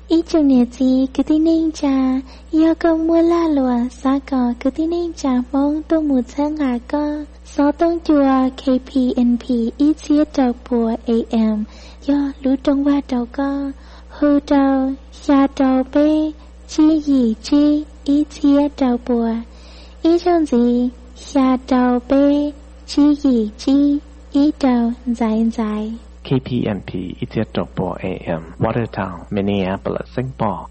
ý chung nhẹ gì cứ tin nên cha yêu có mua la lùa xa cò cứ tin nên cha mong tôi một sáng ngà co sáu tông chùa KPNP ý chia trầu bùa AM do lũ trong qua trầu co hư trầu xa trầu bê chi gì chi ý chia trầu bùa ý trong gì xa trầu bê chi gì chi ý trầu dài dài KPNP 107 AM Watertown Minneapolis St. Paul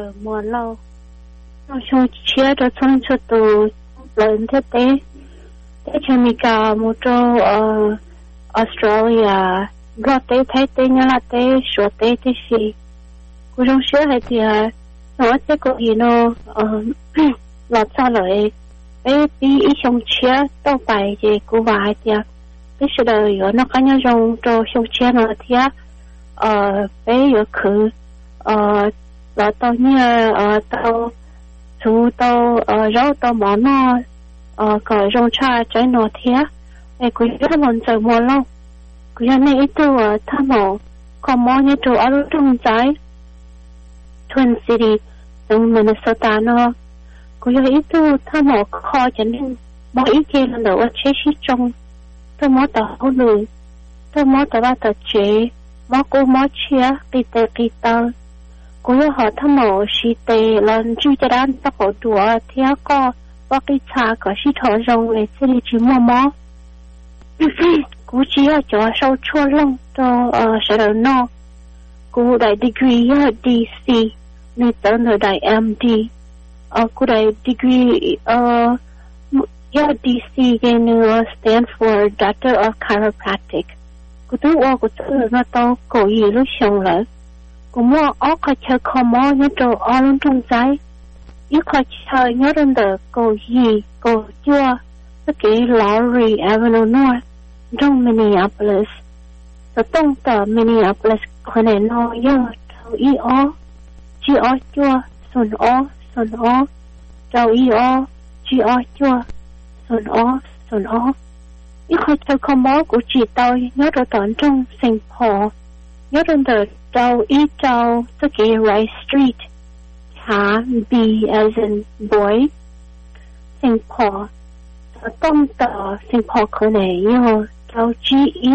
giờ mùa lâu nó cho chia cho trong cho tù lớn thế tế thế cho mình cả một chỗ Australia gọi tế thấy tế nhớ là tế số tế tế gì cô trong sữa hay thì nó sẽ có gì nó lọt ra lại bé bí ý trong chia đâu bài gì cô vài thì cái sự đời nó có nhau trong trong chia nó thì bé ở khử là tao như tao chú tao rau tao món nó có rau cha trái nó thì ai cũng rất là chờ mua lâu cũng như này ít tôi tham mộ còn món như tôi ở trong trái Twin City trong Minnesota nó cũng như ít tôi tham mộ kho cho nên mỗi ý kiến là đâu chế sĩ trong tôi muốn tao hỗ lười tôi muốn tao ba tao chế mỗi cô mỗi chia kỳ tờ cũng như họ tham mộ sĩ tệ lần chú cho đàn tao có đùa thì có và cái cha có sĩ thọ rồng để xử lý chỉ mò cú chỉ ở chỗ sau chua lông cho sẽ được no cú đại degree DC nên tới nơi đại MD cú đại degree DC cái nữa stand for Doctor of Chiropractic cú tu nó tao cổ gì lúc xong lại cú mua ở cái chơi không mua nhớ đồ ở luôn trong trái ít cái chơi nhớ đến được cổ gì cổ chua cái Lowry Avenue North trong Minneapolis, trong tờ Minneapolis có này nó yêu trâu ý ó, chỉ ó chua, xuân ó, trâu ý ó, chỉ ó chua, xuân ó. Ít khó chơi không bó của chị tôi nhớ được tận trong St. Paul, nhớ được tờ trâu ý trâu, tức cái Rice Street, hả, B as in boy, St. Paul, trong tờ St. Paul có này yêu trâu chí ý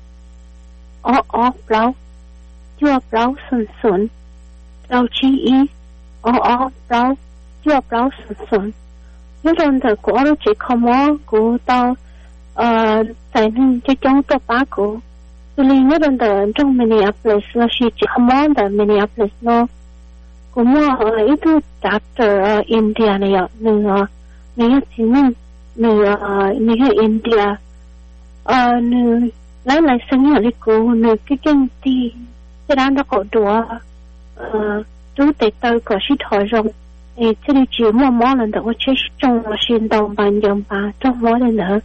ó blau chua blau xuân trâu chí ý ó blau chua blau xuân những lần thời của nó chỉ không có của tao tại nên cái trong tao bá của tôi liên những lần thời trong Minneapolis nó chỉ không có tại Minneapolis nó cũng mua ít thứ doctor India này ạ nữa chỉ nên ở India lấy lại sinh ở đây cô cái kinh tế cái đó nó có đùa chú tệ tôi có sĩ thổi rộng thì đi chỉ mua lần đầu chế trong là xin đồng bàn dòng bà trong mỗi lần nữa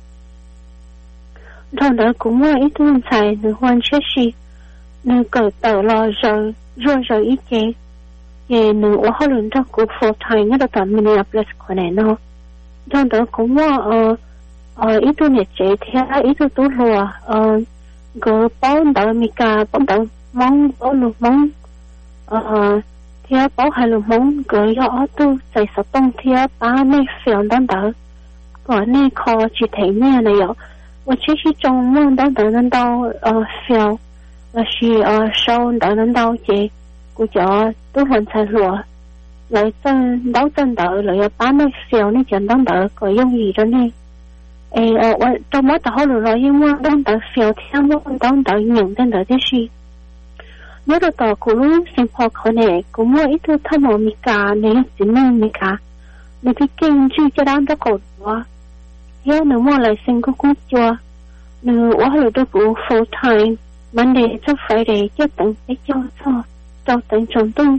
trong đó cũng mua ít thứ xài nữa hoàn chế sĩ nữa cởi tờ lo rồi ít chế thì nữa ở họ lần trong của phổ thành nó tận Minneapolis của này nó trong đó cũng mua ít tu nhiệt chế thì ít tu lùa gỡ bao đỡ mi cả bao đỡ mong bao lùa mong thì bao hai lùa mong gỡ cho tu xây sập tông thì ba này phiền đón đỡ còn này khó chỉ thấy nghe này ạ và chỉ trong mong đón đỡ nên đau phiền và chỉ sau đỡ nên đau chị của cho tu hoàn thành lùa lại chân đấu chân đỡ lại ba này phiền này chẳng đón đỡ có dùng gì đó này trong mỗi tàu rồi nhưng mà đang đợi phiếu theo muốn đang đợi những tên đợi thế gì nhớ được tàu của lúc sinh hoạt khó này cũng mua ít thứ tham mộ mi cả nếu chỉ nên mi cả nếu cái kinh chưa cho đang đã cổ quá nhớ nếu mua lại sinh có cút chua nếu ở rồi tôi cũng full time Monday to Friday cho tận cái cho tận trong tuần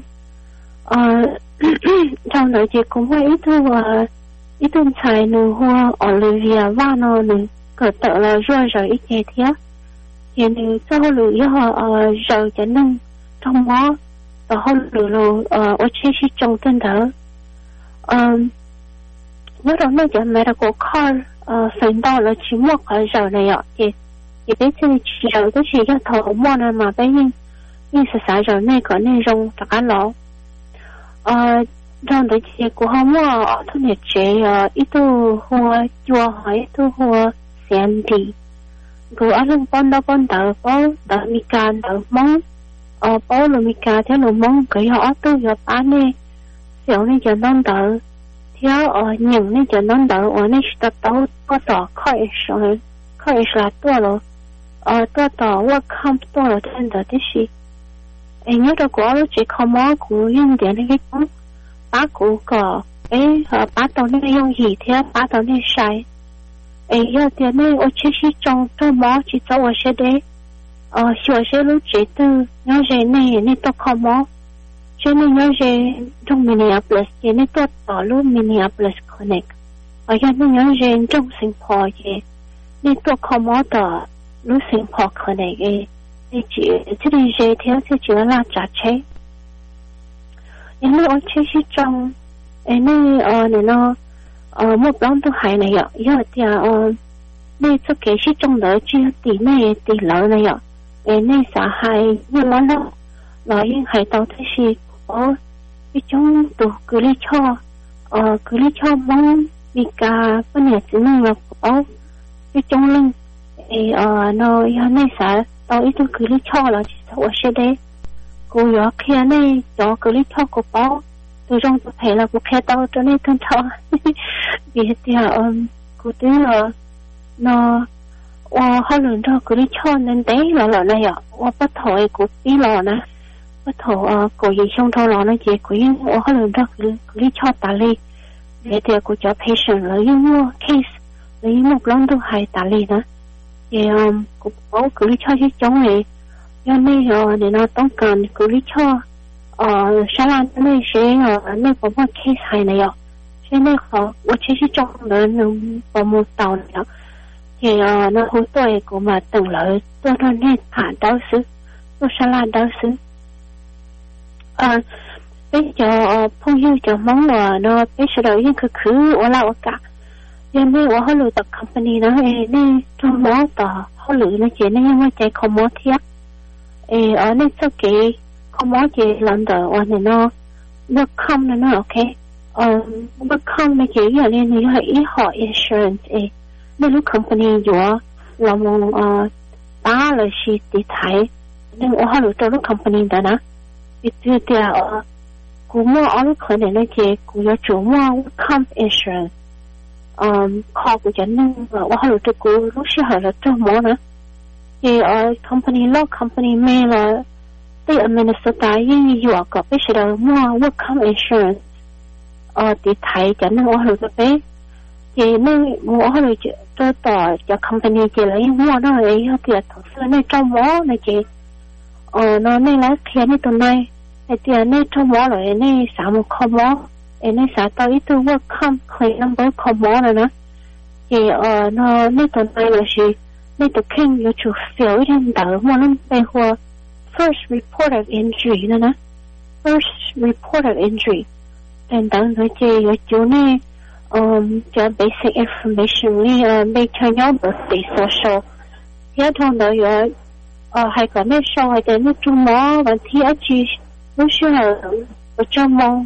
trong đó chị cũng mua ít thứ ít tuần xài nụ hoa Olivia Vano nụ cỡ tợ là rồi ít chế thế thì nụ cho họ lựa họ rồi cho nên trong đó và họ lựa ở chế sĩ trong tên đỡ nhớ đó nó cho mẹ đã có car phần đó là chỉ một cái rồi này ạ thì bé chỉ rồi cái gì cho thầu mua này mà bé nhưng sẽ rồi này có nên rong tất cả lọ trong đấy thì của họ mua thu nhập chế ít tu hoa chua hỏi tu hoa xem thì của ở trong bọn đỡ đỡ mi can đỡ mong bao là mi can theo là mong cái họ tu gặp anh này xéo này cho nó đỡ theo những này cho nó đỡ ở này sẽ tao có tỏ khỏi là tua rồi tua tỏ work camp tua rồi trên đỡ thế gì nhớ đâu của lúc chỉ không mó của yên điện cái cũng bá của cỏ ấy bá tàu này用gì thế bá tàu này sai giờ thì này ở chế sĩ trong mó chỉ cho ở sẽ đấy sửa sẽ lúc chế từ nhớ gì này tôi không mó cho nên nhớ gì trong Minneapolis thì này tôi ở lúc Minneapolis Connect giờ nên nhớ gì trong Singapore thì này tôi không mó ở lúc Singapore Connect thì chỉ này gì theo thì chỉ là trả chế nhưng ở chế sĩ trong này này nó một lần tôi hay này giờ thì này cho cái sĩ trong đó chỉ tỷ này tỷ lợi này này xã hay nhưng mà nó nói hay tao thấy gì có cái trong tụ cứ lấy cho mong vì cả vấn đề chỉ là có cái trong lưng nó này xã tao ít tôi cứ lấy cho là chỉ sao sẽ đấy cô nhỏ kia này cho cứ lấy cho cô bảo tôi trong tôi thấy là cô kia tao cho nên tôi cho vì thì cô thấy là nó họ lần đó cứ đi cho nên đấy là này bắt thổi của bí lò nè bắt thổi của gì xong thôi lò nó chỉ của họ lần đó cứ đi cho tả ly để thì của cho patient lấy mua case lấy một lần tôi hay tả ly nữa thì của bố cứ đi cho chứ chống này do này để nóต้องการcứ đi cho sáng lan này sẽ này có một case hay này cho nên họ chỉ trong đó nó có một tàu này thì nó hối tuổi của mà từng lợi tôi nó nên phản đau xứ tôi sẽ làm đau xứ bây giờ phong yêu cho mong là nó bây giờ đầu tiên cứ ở lại cả nhưng mà ở họ lựa tập company nó nên trong đó tờ họ lựa nó chỉ nên nhưng mà chạy không mất thiết ở nên sau cái không mất gì lần đầu ở này nó không nó ok không nó chỉ là nên nó phải ít họ insurance nên lúc company của là một ba là gì thì thấy nên ở họ lúc lúc company đó nè thì từ cũng mua ở lúc khởi này nó chỉ cũng có chủ mua comp insurance kho của chính nên ở họ lúc lúc sẽ hỏi là trong mua nữa thì ở company law company mail là tại ở Minnesota nhưอยู่ก็ไปเสียmua work comp insurance thì thấy chính nên ở họ lúc đấy thì nên mua họ lúc tôi tỏ cho company chỉ lấy mua đó ấy thì thật sự này trong mỏ này chị nó này là khi này tuần này thì này trong mỏ rồi này sản một kho mỏ này sản tao ít tôi work comp claim number kho mỏ rồi nữa thì nó này tuần này là gì này tôi khen yêu chủ phiếu trên đảo mua lên về hoa first report of injury nữa nè first report of injury trên đảo nói chị yêu chủ này cho basic information li make cho nhau birthday social hiện thông đó rồi hay có mấy show hay đến trung mỏ và thi ở chi lúc xưa là ở trong mỏ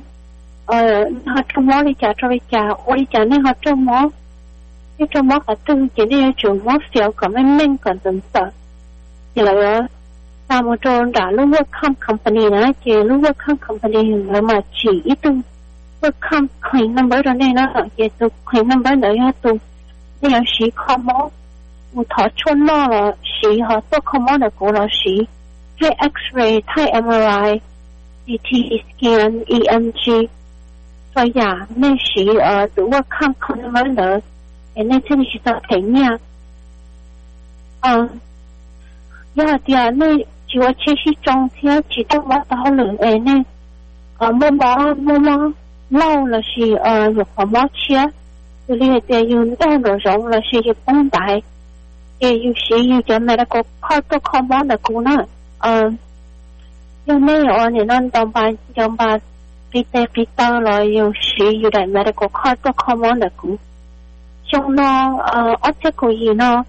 họ trong mỏ đi trả ở đi trả nên họ trong mỏ cái trong mỏ cả tư chỉ đi chủ mỏ phiếu có mấy mình còn tận sợ thì là làm một chỗ đã lúc work company nữa chỉ lúc work company là mà chỉ ít tu work claim number đó này nó chỉ tu claim number đó ya tuนี่สีคอมอมุทอชนนอละสีฮะตัวคอมอนะกูละสีให้ X-ray ให้ MRI CT scan EMG ตัวอย่างนี่สีตัวว่าข้างคอนเมอร์เลยนี่ที่นี่จะเห็นเนี่ยยาเดียนี่จีว่าเชื่อสิจงที่จีต้องมาต่อเลยนี่มอเล่าละสิอยู่คอมอเชื่อเลยแต่อยู่ด้านรองละสิอยู่ป้องได้อยู่สิอยู่จะไม่ได้ก็ข้อตัวคอมอนะกูนะยังไม่เนี่ยนั่นตอนบ่ายปีเตอร์เลยอยู่สิอยู่ได้ไม่ได้ก็ข้อตัวคอมอนะกูช่วงนั้นอัจฉริยะ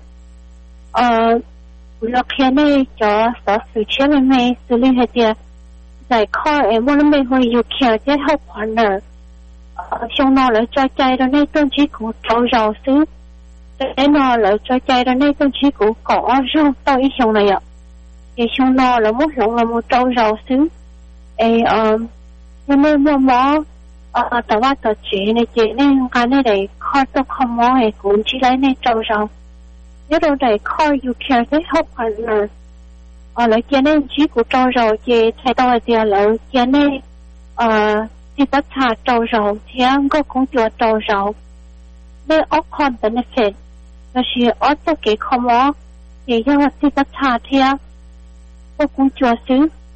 เราแค่นี้จะสอนสื่อเชื่อไม่สื่อเรื่องเหตุใจข้อมันไม่ค่อยอยู่แค่จะเข้าผ่านเลยช่วงนั้นเราใจเราในต้นชีกูเราซื้อแต่นอเราใจเราในต้นชีกูก่อเราต่ออีช่วงไหนแต่ช่วงนั้นเราไม่หลงเราไม่เราซื้อยังไม่หมอแต่ว่าตัวเจในการในใดข้อตัวคอมมอให้คุณชี้ไล่ในเราnếu đâu đây coi you care tới học hành là lại cho nên chỉ của trâu rồi chị thay đổi thì lại cho nên thì tất cả trâu rồi thì anh có cũng chùa trâu rồi để ốc con benefit là chỉ ốc cho cái không ó thì do thì tất cả thì có cũng chùa xứ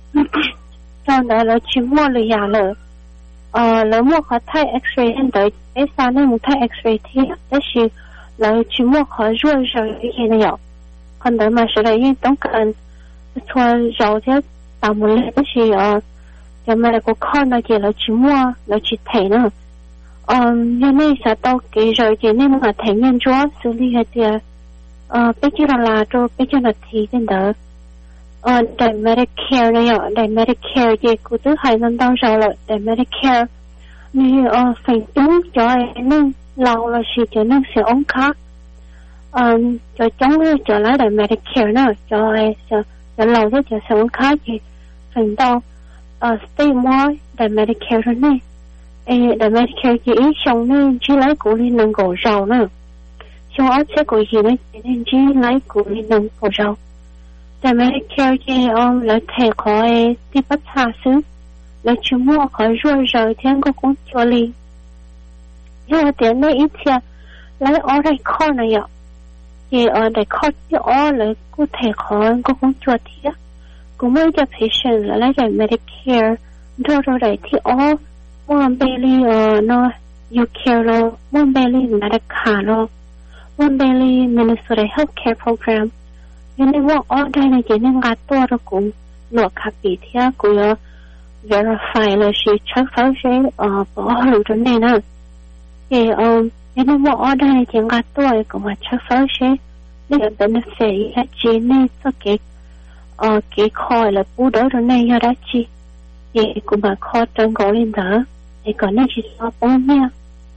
cho nên là chỉ mua lười giả lợ lỡ mua khó thay x-ray hiện tới cái sao nên muốn thay x-ray thì đó là chỉ mua khó ruồi rồi cái này ạ còn đợi mà sẽ là những tổng cần thua rồi thế tạo một lệ đó thì cho mà là có con là chỉ là chỉ mua là chỉ thấy nữa như này sẽ tao kỹ rồi chỉ nên mà thấy nhân chúa xử lý hết thì bây giờ là cho bây giờ là thì cái đó đại Medicare này ạ đại Medicare thì cũng thứ hai năm đau rồi là đại Medicare như phải đúng cho nên lâu là chỉ cho nên sẽ ống khác cho chống cho lại đại Medicare nữa cho lâu thế cho sẽ ống khác thì phải đau stay more đại Medicare rồi này đại Medicare chỉ xong nên chỉ lấy của liên năng cổ rau nữa xong ớt sẽ của gì đấy nên chỉ lấy của liên năng cổ rau đại Medicare thì lấy thẻ khỏi đi bắt xa xứ lấy chú mua khỏi ruồi rồi thì anh có cũng cho liền nhưng mà tiền này ít thì lấy ở đây kho này ạ thì ở đây kho thì ở lấy cụ thể khỏi anh có cũng cho thì cũng mới cho patient là lấy đại Medicare rồi đây thì ở mua belly nó UCare lo mua belly Medicare lo mua belly Minnesota Healthcare Program nên là ở đây này chỉ nên gạtตัวrồi cũng lọt khắp bị thì cũng verify là sự chắc pháo sẽ bỏ lụt trên này nè thì nên là ở đây này chỉ gạtตัวcũng mà chắc pháo sẽ để benefit là chỉ nên cho cái khỏi là bù đỡ trên này ra chi thì cũng mà khỏi trong gọi lên đó thì còn nó chỉ có 4 nha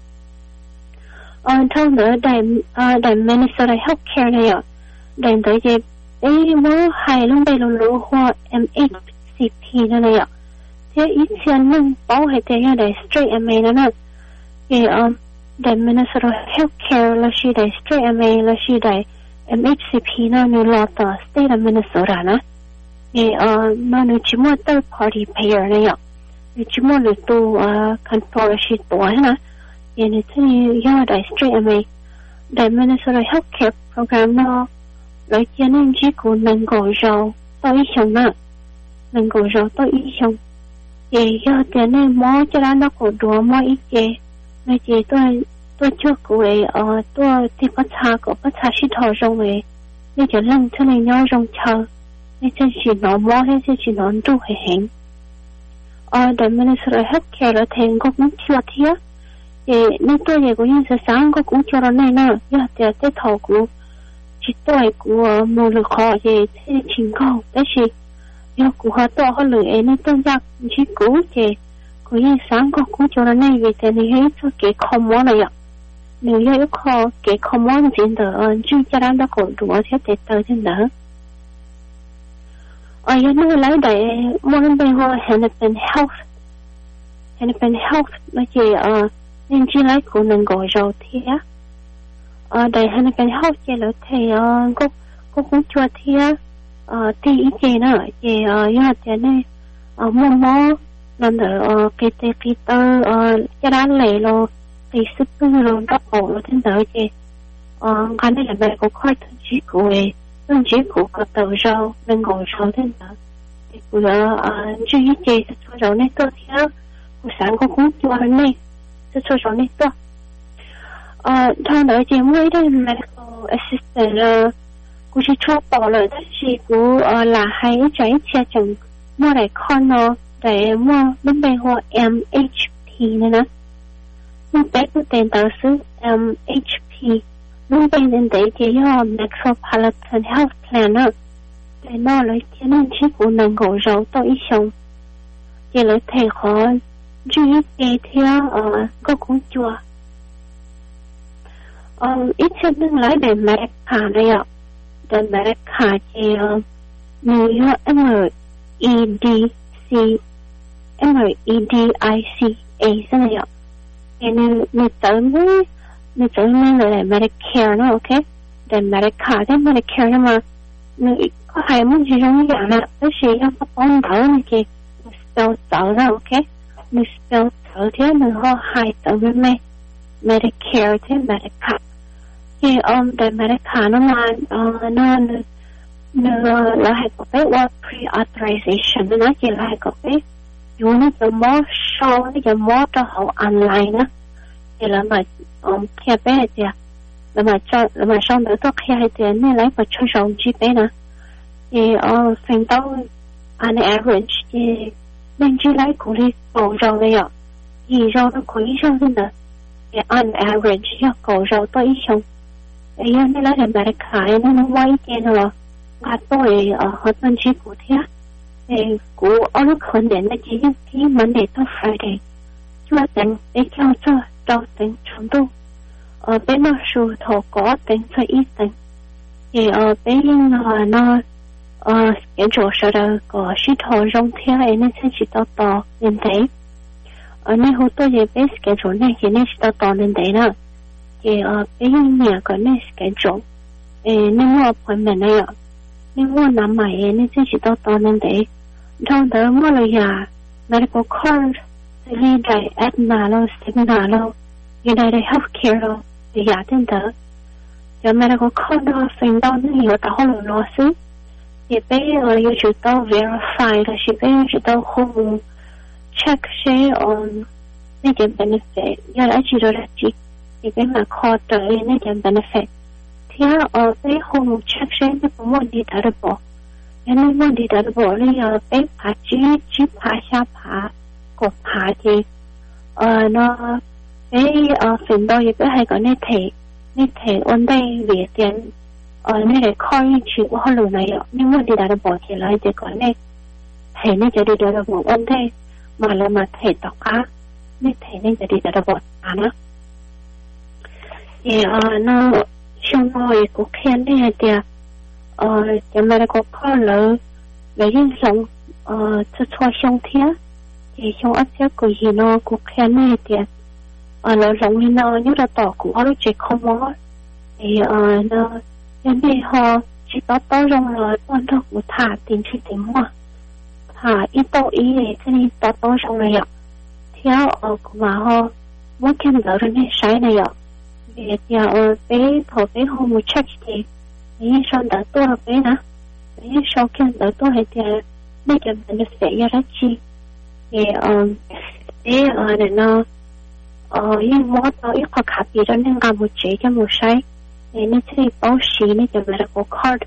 thông nữa đại Minnesota Healthcare này ạ đại tới gì ấy mới hay luôn đây là hoa MHCP này ạ thế ít tiền nâng bảo hay thế đại straight MA nữa thì đại Minnesota Healthcare là chỉ đại straight MA là chỉ đại MHCP nó như là tờ state of Minnesota nữa thì nó như chỉ mua third party payer này ạ chỉ mua được tu control là chỉ tuổi nữa thì như thế do đại straight MA đại Minnesota Healthcare Program nó lấy cho nên chỉ của nâng cổ rau tôi ý xong nè nâng cổ rau tôi ý xong thì do tiền này mó cho nó cổ đùa mó ý chê mấy chị tôi chưa của ấy tôi thì bắt xa xí thò rong ấy nên cho lần thế này nhau rong chờ nên sẽ chỉ nó mó hay sẽ chỉ nó đủ hệ hẹn đại Minnesota Healthcare là thành có cũng chưa thiết thì nên tôi vậy cũng như sáng có cũng cho nó này nè do tiền cái thầu của chỉ tôi của một lực họ thì thế chính cầu đó chỉ do của họ to họ lười ấy nên tôi giác chỉ cũ thì của như sáng có cũng cho nó này vì thế này hết cho cái không món này ạ nếu như có cái không món gì đó chứ cho nó còn đủ thế để tới trên đó giờ nó lấy để món bên họ Hennepin Health mà chỉ nên chỉ lấy của mình gọi rồi thì đại Hennepin Health chỉ là thầy có cũng cho thì thì ý gì nữa thì do thế này mua mó làm được cái tơ cho đá lệ lo thì sức luôn đắp ổ lo thế đó thì cái này là về của khoai thun chỉ của cái tàu rau nên gọi rau thế đó thì của chú ý gì cho rau này tôi thì của sáng có cũng cho này cho rau này tôi thằng đó chỉ mới đây medical assistant cũng chỉ cho bỏ lời đó chỉ cũng là hay trái chia chẳng mua lại con nó để mua bên bên họ MHP nữa mua bé của tên tờ sư MHP bên bên đến đấy chỉ họ Metropolitan Health Plan nữa để nó lấy cho nên chỉ của nâng cổ rau tôi ý xong chỉ lấy thầy khó chú ý kê theo có cũng chùa ít nhất nâng lấy để Medicare này ạ để Medicare thì New York MEDICA thế này ạ thì nếu tới mới là Medicare nữa ok để Medicare thế Medicare nhưng mà người có hai muốn gì trong dạng là cái gì nó có bóng đỡ này chị spell sợ ra ok mình spell sợ thế mình ho hai tự với mẹ Medicare thế Medicare thì để Medicare nó là hay có cái pre-authorization nó nói chỉ là hay có cái dù nóจะมอshow nóจะมอcho họ online đó thì là mà kia bé thì là mà xong nữa tôi kia thì nên lấy vào cho rộng chi bé nè thì phần đâu on average thì nên chỉ lấy của đi cầu rau này ạ thì rau nó có ít rau hơn nữa thì on average cho cầu rau tôi ít xong thì nên lấy làm bài khải nó quay trên rồi và tôi họ tên chỉ của thế thì của ở lúc khẩn đến là chỉ những cái Monday to Friday chúa tính để cho trâu tính chúng tôi bên nó sưu thổ có tính cho ít tính thì bên nó cái chỗ sau đó có sĩ thổ rong theo ấy nên sẽ chỉ to nên thế nên hồi tôi về bên cái chỗ này thì nên chỉ to nên thế nữa thì bên nhà có nên cái chỗ nên mua appointment này ạ nên mua nằm mày nên sẽ chỉ to nên thế trong đó mua là nhà medical card thì đi đại Aetna lo Cigna lo United Healthcare lo thì giá tên đó cho medical card đó phần đó nó nhiều tao lo lo xứ thì bé yêu chủ tao verify là chỉ bé chủ tao không check xe on những cái benefit giờ đã chỉ rồi là chỉ thì bé mà card tới những cái benefit thì bé không check xe nó cũng muốn đi tới bộ nên muốn đi tới bộ nên bé phải chỉ phải xa phải cột hạ thì nó cái phần đôi thì hay có nên thể ôn đây về tiền nên để coi chuyện của họ lùi này nhưng mà đi đã được bỏ thì lại chỉ có nên thể nênจะđi đã được bỏ ôn đây mà là mà thể tóc á nên thể nênจะđi đã được bỏ nó thì nó trong người của khen đây thì cho mà có con lớn lấy những sống cho xong thế thì trong áp giác của gì nó cũng khen này thì nó giống như nó như là tỏ của nó chỉ không có thì nó nhân đây họ chỉ có trong rồi quan trọng của thả tiền chỉ tiền mua thả ít tao ý để cho nên to trong này ạ theo mà họ muốn khen đỡ rồi nên sai này ạ vì bé thổ bé hôm một check thì những son đỡ tôi là bé nè những son khen đỡ tôi thì nên cho mình sẽ ra ra chi thì để nó nhưng mà nó ít có khác gì đó nên làm một chế cho một sai thì nó sẽ báo xí nên cho mình có card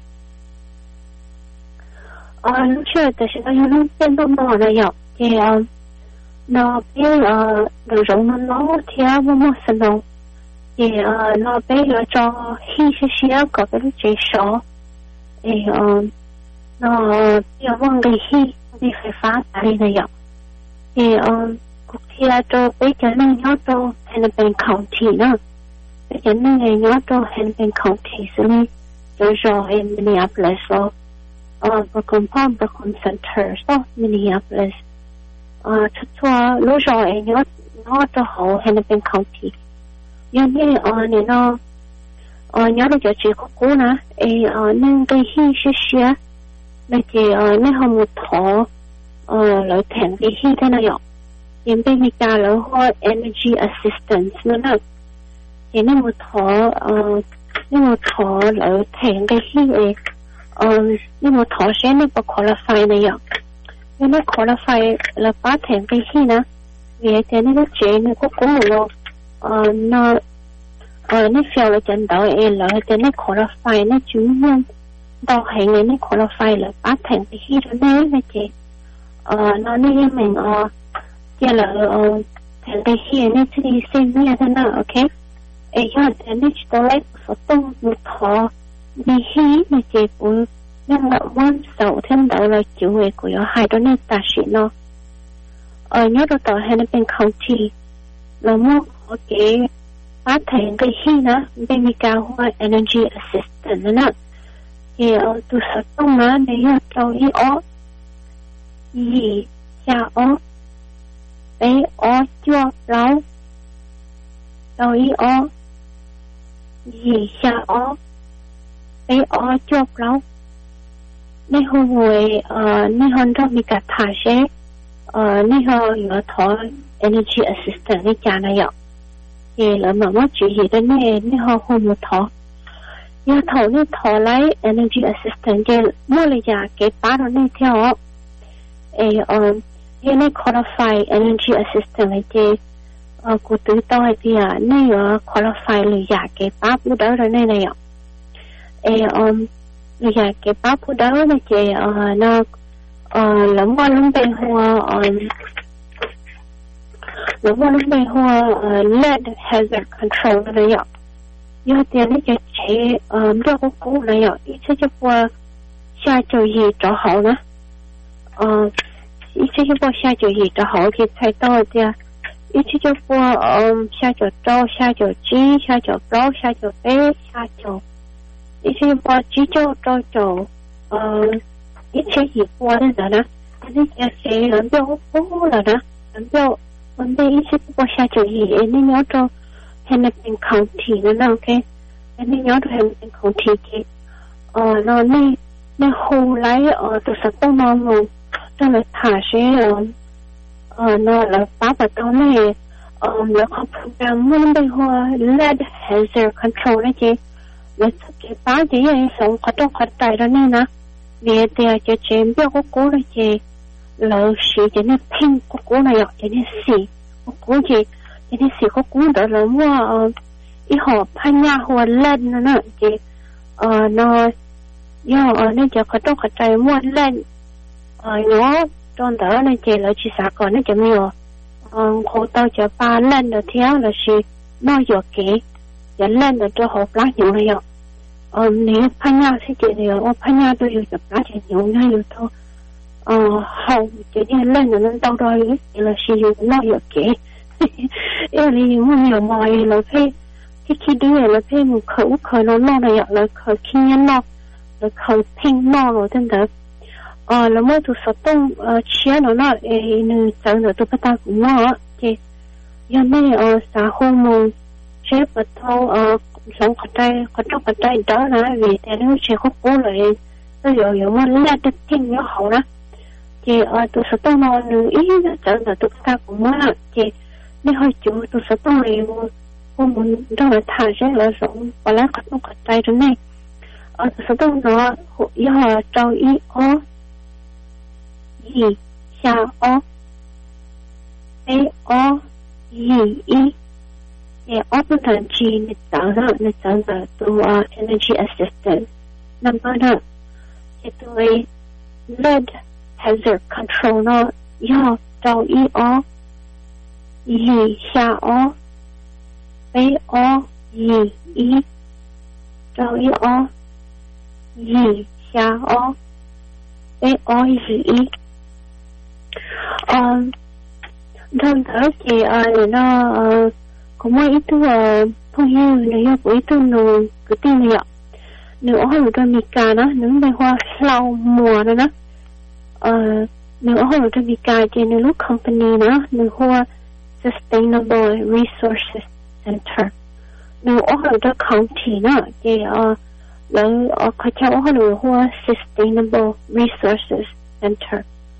lúc trước thì sẽ nó bên đó nó là dọc thì nó biết rồi giống nó theo một sản phẩm thì nó biết là cho khi sẽ có cái chế số thì nó bây giờ cái khi đi phải phá tại đây dọc thì cuộc thi cho bây giờ nó nhớ cho Hennepin County nữa bây giờ nó nhớ cho Hennepin County xử lý rồi Minneapolis rồi Brooklyn Park, Brooklyn Center so Minneapolis cho lúc rồi nhớ cho họ Hennepin County nhưng như này nó nhớ được cho chị có cũ nè nên cái khi sẽ là chị nên họ một thọ lợi thèm cái khi thế nào hiện bây giờ là họ energy assistance nữa thì nên một thọ lợi thèm cái khi nhưng mà thọ sẽ nó có qualify này ạ nhưng nó qualify là bắt thèm cái khi nè vì thế nó chế nó có cũng rồi nó phiêu là chân đầu là thế nó qualify nó chứng minh đào hành này nó qualify là bắt thèm cái khi đó đấy là chị nó nên mình chỉ là thèm cái khi nó sẽ đi xem như thế nào ok giờ thế nó chỉ có lấy một tung một thọ đi khi mà chị cũng nhưng mà quan sầu thêm đầu là chịu về của hai đứa này ta sĩ nó nhớ được tàu Hennepin County là mua có cái phát thành cái khi đó bên mi cao hoa energy assistant nữa thì từ sở tung nó để tàu ý ó gì cha ó bé ó cho lâu tàu ý ó gì cha ó bé ó cho lâu nên hôm người nên hôm đó mình cả thả sẽ nên hôm ở thọ energy assistant nên cha này ạ thì là mà mất chuyện gì đó nên hôm một thọ nhưng nên thọ lấy energy assistant thì mua lại giả cái bát đó nên theo hiện nay qualify energy assistant này thì của tự tôi thì nên qualify lại giả cái bát đó rồi này ạ bây giờ cái bắp của đó là chị nó lắm qua lắm bên hoa lắm qua lắm bên hoa lead hazard control này ạ do tiền nó cho chị do cái cũ này ạ ít sẽ cho qua xa chỗ gì cho họ nữa ít sẽ cho qua xa chỗ gì cho họ thì thay tôi thì ít sẽ cho qua xa chỗ trâu xa chỗ chi xa chỗ gấu xa chỗ bé xa chỗ ít sẽ qua chỉ cho ít sẽ gì qua đó nữa đó anh ấy sẽ làm cho cố là đó làm cho vấn đề ít sẽ qua xa chỗ gì anh ấy nhớ cho Hennepin County nữa ok anh ấy nhớ cho Hennepin County thì nó nên hồ lấy từ sáng tới nó luôn cho là thả sẽ nó là báo vào đó này nó không program muốn bên hoa lead hazard control đấy chị là cái báo chỉ là sống có trong khó tài đó nên nè vì thì cho chị biết có cố là chị là sĩ cho nên pin có cố này ạ cho nên sĩ có cố chị cho nên sĩ có cố đó là mua ý họ phan nhà hoa lên nữa chị nó do nên cho có trong khó tài mua lên nó trong đó này chị là chị xã còn nó cho nhiều cô tao cho ba lên rồi theo là sĩ nó dọa kỹ dẫn lên rồi cho họ lá nhiều này ạ nếu phan nhà sẽ chị thì phan nhà tôi được lá chị nhiều ngay được thôi hầu chị đi lên rồi nó đâu rồi chị là sử dụng nó dọa kỹ yêu là nhiều mỏi là khi đi là phải một khởi nó này ạ là khởi khi nhân nó là khởi pin nó rồi tên đó là mỗi thứ sáu tông chia nó nữ chẳng được tôi bắt ta cũng nó chị giờ này xã hội một chế bắt đầu sống có trong cái tay đó là vì thế nó sẽ có cố lại tôi giờ mà là được kinh nó hậu đó chị tôi sẽ tông nó nữ ý chẳng được tôi bắt ta cũng nó chị nếu hơi chủ tôi sẽ tông này không muốn đâu là thả sẽ là sống và lá có trong cái tay đó này tôi sẽ tông nó do trâu ý gì xa bé gì ý để operator chi nít tạo ra tôi energy assistant number đó thì tôi lead hazard control nó do trâu ý gì xa bé gì ý trâu ý gì xa bé gì ý đơn thở thì nó cũng có ít thứ phong hiu này có ít thứ nồi cái tiền này ạ nếu ở hồi trong Mica đó những bài hoa lau mùa đó nếu ở hồi trong Mica thì nếu lúc company đó nếu hoa Sustainable Resources Center nếu ở hồi trong county đó thì lấy có cháu ở hồi hoa Sustainable Resources Center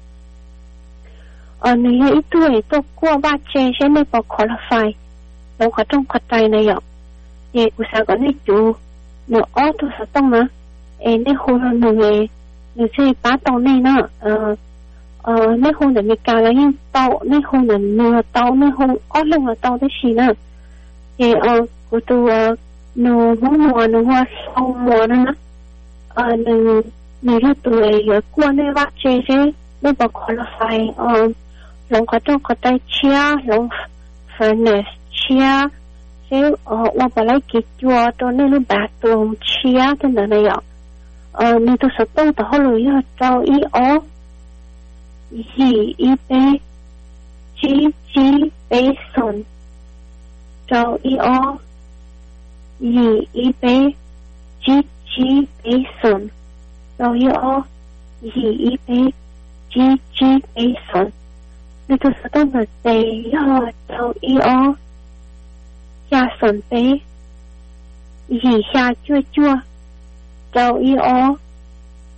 nếu ít tuổi tôi qua ba chế sẽ nên có qualify đâu có trong khoa tay này ạ thì của sao có này chủ nếu tôi sẽ tông mà nếu hôm người sẽ bắt tàu này nó nếu hôm để mình cả là những tàu nếu hôm để nửa tàu nếu hôm lưng là tàu đấy gì nữa thì của tôi nửa mùa nửa hoa sau mùa nữa nửa là tuổi qua này bắt chế sẽ nên có qualify lòng có trong khoa tay chia lòng furnace chia sẽ qua bà lấy kỹ chùa cho nên nó bà tuồng chia tên đó này ạ nên tôi sẽ tông tao lùi cho ý gì ý bê chi bê son cho ý gì ý bê chi bê son cho ý gì ý bê chi bê son nên tôi sẽ tông là tê cho ý xa sồn tế gì xa chua chua châu ý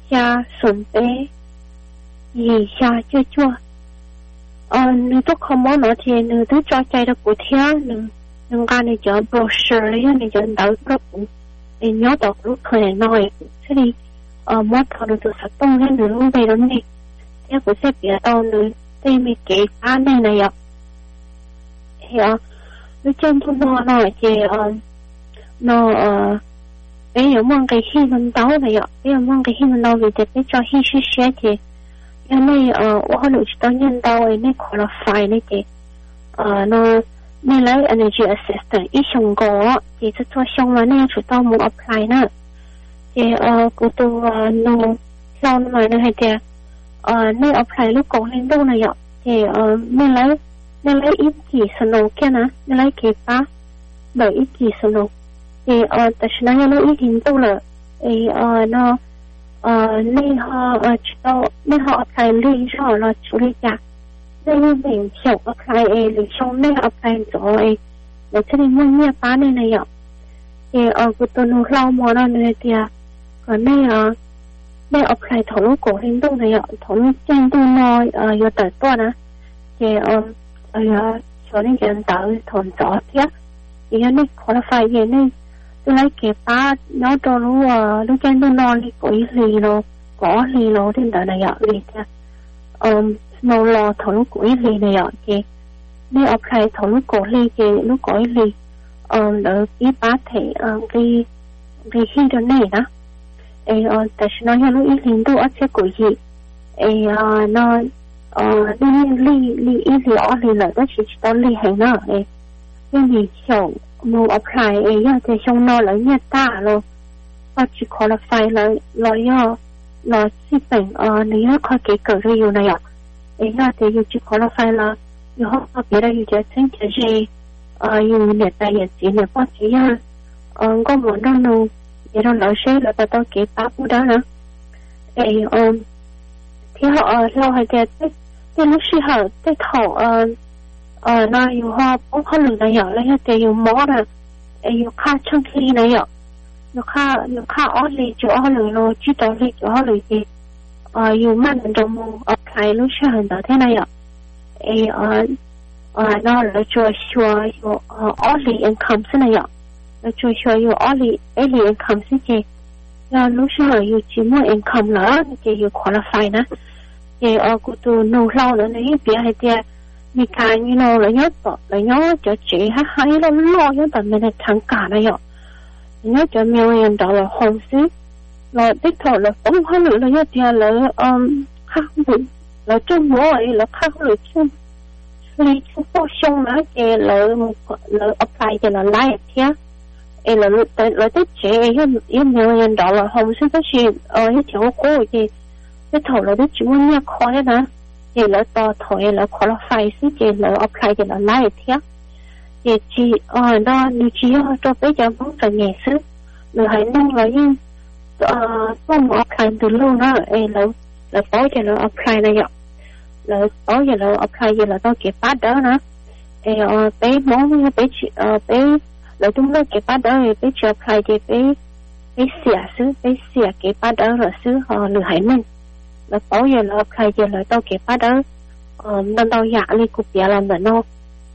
xa xuân bé gì xa chưa chua nếu tôi không muốn nói thì nếu tôi cho chạy được của theo nếu cái này cho brochure đấy này cho đỡ rất để nhớ được lúc thời này nói thế thì mỗi thằng được sắp tung lên nữa luôn về đó này theo của sẽ bị tao nữa thì mình kể cái này ạ thì lúc trên tôi nói thì nó bây giờ mong cái khi mình đau này ạ bây giờ mong cái khi mình đau vì thế bây giờ khi suy xét thì cái này ở lúc đó nhân đau ấy này qualify này thì nó nên lấy energy assistant ít xong có thì sẽ cho xong là nên chúng ta muốn apply nữa thì của tôi nó sau này nó hay thì nên apply lúc còn lên đâu này ạ thì nên lấy ít gì snow kia nè nên lấy cái ba đợi ít gì snow thì tại sao nó ít hình đâu là thì nó nên họ nên họ apply lên rồi là chủ lý cả nên mình hiểu apply để xong nên apply rồi để cho nên mình nghe bán này ạ thì của tôi nó lâu mà nó này thì còn nên apply thổ lúc cổ hình đâu này ạ thổ lúc trên tôi nói giờ tới tôi nè thì cho nên chuyện tới thôn gió tiếc thì nó qualify gì nên tôi lấy cái ba nó cho lúc trên tôi nói đi có gì nó có gì nó trên đời này ạ vì thế nó lo thổ lúc của gì này ạ thì nên apply thổ lúc cổ ly thì lúc có gì đỡ cái ba thể cái khi đó này đó tại sao nó lúc ý tôi ở trên của gì nó li là đó chỉ tao li hành nó nhưng vì hiểu mua apply thì xong nó lấy nhà ta rồi và chỉ qualify là chỉ bệnh nếu có cái cờ review này ạ nó thì chỉ qualify là nếu họ biết là chỉ chính cái gì dùng để tài hiện chỉ để bắt chỉ có muốn đâu đâu để nó nói sẽ là tao cái pháp đó nữa thì họ lâu hay cái lúc khi họ cái thổ nó dùng họ bốc họ lửa này nhỏ lấy cái dùng mỏ là dùng khá chân khi này nhỏ dùng khá ở lì chỗ họ lửa nó chỉ tao lì chỗ họ lửa gì dùng mạnh trong apply lúc khi họ đó thế này ạ nó là cho dùng early income thế này ạ là cho dùng early income thế gì lúc khi họ dùng chỉ mua income nữa thì dùng qualify nữa thì của tôi nấu lâu nữa này biết hay thì mình cái như nào là nhớ cho chị hay nó lo nhớ tận mình thằng cả này ạ nhớ cho $1,000,000 home xí là đích thọ là không có nữa là nhớ thì là khác biệt là trong mỗi ấy là khác biệt chung lý chung bao xong nữa thì là apply thì là lại thế là tích chị $1,000,000 home xí cái gì cái chỗ cô thì cái thầu là đứa chỉ muốn nghe khó đấy nè thì là to thổi là qualify xí thì là apply thì là lại thế thì chỉ nó nếu chỉ cho bây giờ muốn phải nhẹ xí rồi hãy nâng là như không apply từ lâu đó là tối thì là apply này ạ là tối thì là apply thì là tôi kịp bắt đó nữa bé món bé là chúng nó kịp bắt đó thì bé chưa apply thì bé xỉa kịp bắt đó là xứ họ lừa hãy nâng là tối giờ là apply giờ là tôi kịp bắt đó nên tôi dạ đi cục bia làm để nó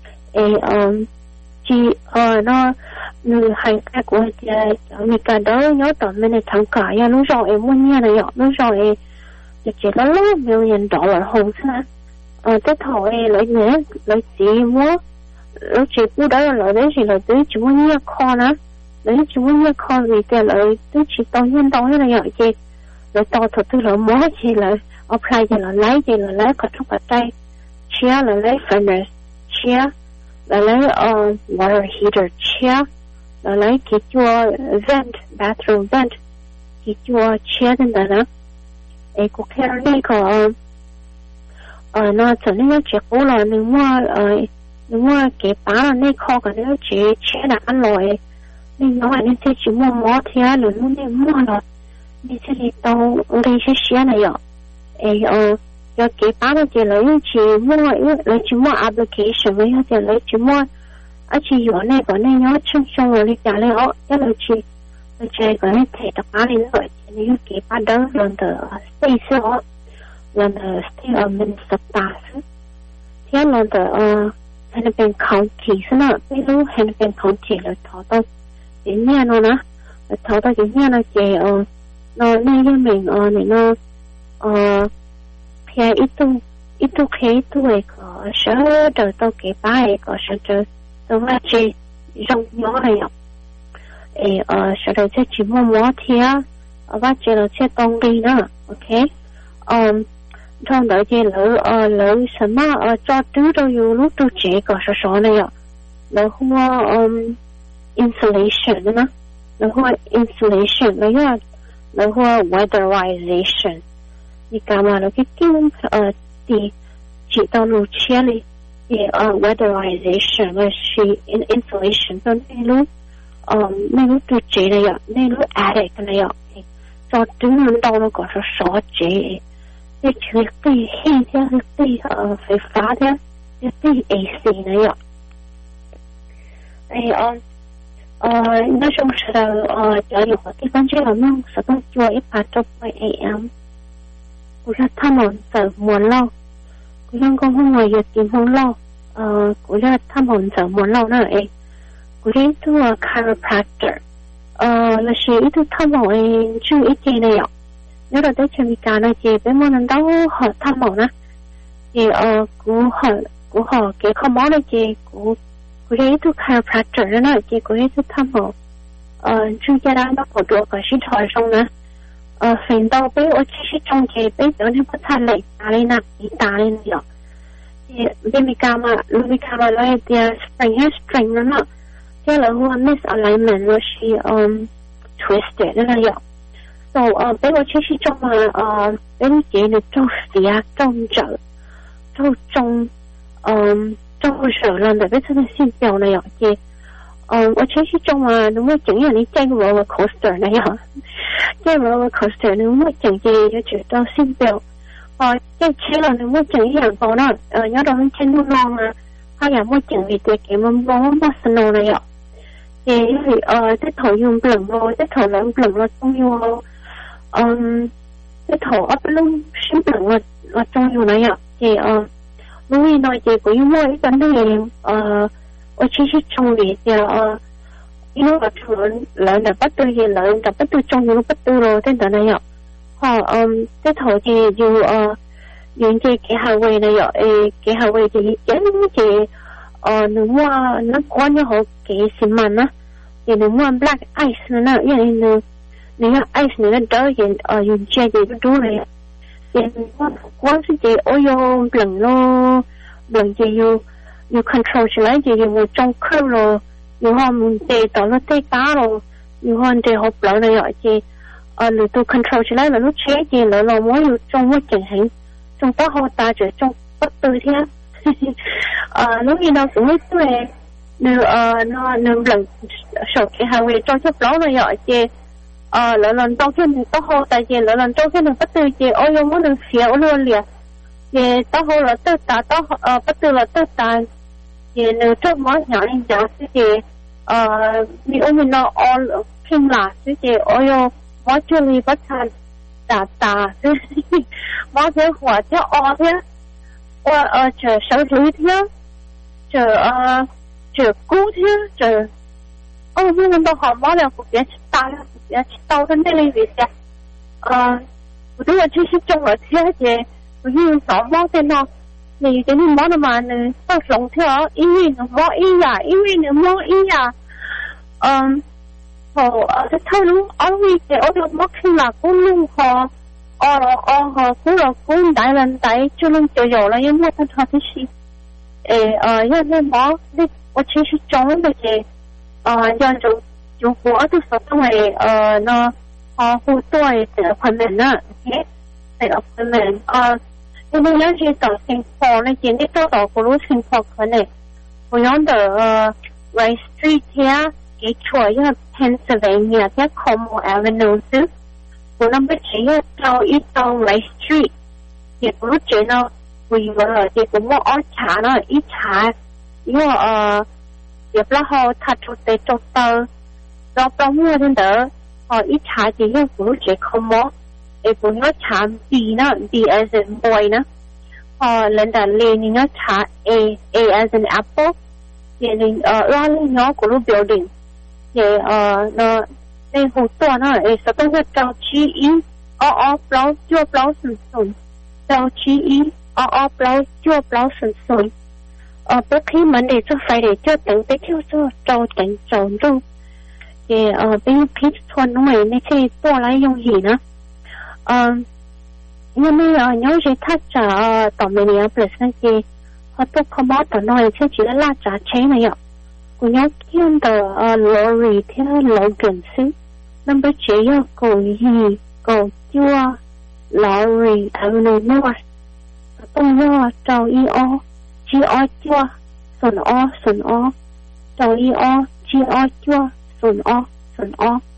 chỉ nó người hay cái của mình cả đó nhớ tận mình thằng cả ya lúc rồi em muốn nghe này lúc rồi chỉ có $1,000,000 hồng sao cái thầu lấy nhé lấy gì mua lấy chỉ mua đó là lấy gì là tôi chỉ muốn nghe kho nữa lấy chỉ muốn nghe kho vì cái lợi tôi chỉ tao nhân tao thế này vậy chị rồi tao thật tôi là mua chỉ là apply chỉ là lấy cả trong cái tay chia là lấy furnace chia là lấy water heater chia là lấy cái chua vent bathroom vent cái chua chia đến đó nè cuộc theo này có nó trở nên chỉ cố là nếu mà cái bá là này kho cái nó chỉ chia là ăn rồi nên nó anh sẽ chỉ mua mỏ thì rồi nó nên mua rồi nên sẽ đi tàu đi sẽ chia này ạ cho cái bá nó chỉ lấy chỉ mua application với họ chỉ lấy chỉ mua chỉ có này có này nhớ chung chung rồi đi trả lại họ cái là chỉ chơi cái này thì tập ba đi rồi những cái ba đó lần từ stay xưa lần từ stay ở Minnesota thế lần từ Hennepin County xưa nữa bây giờ Hennepin County là thọ đâu đến nhà nó nè thọ đâu đến nhà nó chơi nó này cho mình này nó phía ít tu khi tuổi có sợ đời tôi cái bài có sợ trời tôi là chơi rong nhỏ này ạ sau đó sẽ chỉ mua thì và chơi là chơi tông đi nữa, ok? Trong đó chơi lỡ什么做都都有路都这个是说的呀，然后insulation 的呢，然后 insulation 然后 weatherization， 你干嘛了？个经的几道路切里，也weatherization 那是 insulation 的那路。那个都这了呀，那个 attic 了呀，做都能到那个是少这，那就对现在是对非法的，就对 AC 了呀。那时候是的家里和地方这个弄什么做1:00 AM， 我说他们在摸捞，我想讲他们有地方捞，我说他们在摸捞那我这做 chiropractor， 那是一度他们住一间的呀，有的在前面干那些，被我们到和他们呢，也古好给他们那些我这一度 chiropractor 的那些，我一度他们住家的那好多个是台上呢，分到被我其实中间被有点不太累，打理那呀，也没干嘛那点 spring 了呢。这了我 misalignment 我是twisted 那样 ，so 被我其实中被我觉得中死啊中肘手了的被这个性表那样的，我其实中如果整样你这个 roller coaster 那样，这 roller coaster 如果整嘅就觉得性表，这车了如果整样講啦，有到很輕鬆啊，他也冇整嘅嘅冇 snow 那樣。因為即頭用不能咯，即頭兩不能咯，中用咯，即頭不能先不能咯，中用那樣，因為那些個因為一般的人我其實中嘅因為我從兩就不對嘅兩就不對中用不對咯，即係那樣，即頭嘅要用嘅幾下位那樣，幾下位嘅嘅你話那關咗好幾十萬啦。也能玩 black ice 呢，因為你要 ice 你的導演用這個多了呀，也光是這我用冷咯，冷就要 control 起來就用中扣咯，然後唔得到了得打咯，然後這好冷了呀，這你都 control 起來了，你車就了了，我有中我進行中不好打就中不對添，你遇到什麼對？nó lần sau khi hai người trong chấp đó là vậy chứ lần trong khi mình có hồ tại vì lần trong khi mình bắt từ chứ ôi yêu muốn được phiếu luôn liền thì tao hồ là tự ta tao bắt từ là tự ta thì nếu trước món nhỏ lên giá thì mình ôm mình nó kinh là thì ôi yêu món chưa li bắt thành ta món thế hỏa thế thế chờ sáu thứ thế chờ chờ cú thế chờ nhưng mà họ nói là cũng biết tao đến đây vì sao tôi là chỉ trong ở thế chứ như nó món tên nó thì cái món mà tao sống theo ý nó món ý nó món ý cái thôi đúng vì cái ở món khi là cũng luôn họ cũng là cũng đại lần đại cho luôn cho dầu là những món thật thế gì因为我其实中文的些像中国都说因为那互对的方面呢这个方面因为有些的情况呢今天做到各路情况可能不用的Rice Street 呀给错因为 Pennsylvania 在 Como Avenue 是我那边只要到一到 Rice Street 也不是觉得vì vậy thì cũng có trả nó ít trả nhưng mà việc là họ thật thực tế trong tờ do trong mua đến đó ít trả thì nhớ của trẻ không mó để của nhớ trả B nó B as in boy nó lần đầu lên nhớ trả A as in apple thì ra lên nhớ của lúc building thì nó đây hồ to nó sẽต้องจะเจ้าชี้อีเปล่าชั่วเปล่าสุนเจ้าชี้อีเปล่าชั่วเปล่าสุนbữa khi mình để cho phải để cho tận tới theo cho trâu tận trâu đâu thì bây giờ khi thuần nó này thì tôi lại dùng gì nữa nhưng mà nhớ gì thắt trả tổng mình nhớ plus này thì họ tôi không bỏ tận nói chứ chỉ là trả chế này ạ của nhớ kiên tờ lorry theo Logan xứ number chế yêu cầu gì cầu chua lorry avenue north tôi nhớ trâu io chi chua xuân trâu io chi chua xuân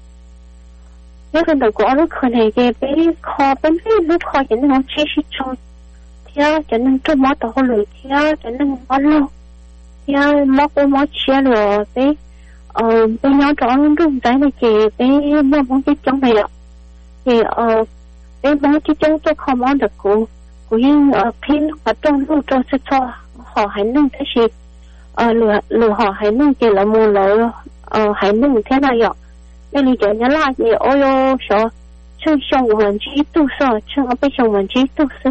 nhớ gần đầu của lúc khởi này về bé kho bên phía lúc kho cho nên nó chế sĩ trâu theo cho nên trâu mót tàu lưỡi theo cho nên mót lâu theo mót chia rồi bé bé nhỏ trọ luôn rung trái này chị bé món cái trong này ạ thì bé món cái trong tôi không món được của những khi ở trong lúc trong sẽ cho họ hãy nâng thế gì lừa họ hãy nâng chỉ là mua lợi hãy nâng thế này ạ nên lý do nhớ là gì ôi sợ chân xong mình chỉ tu sợ chân ở bên trong mình chỉ tu sợ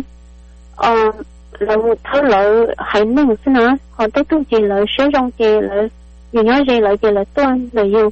là một thứ lợi hãy nâng thế nào họ tới tu gì lợi sử dụng gì lợi vì nhớ gì lợi gì lợi tuân lợi yêu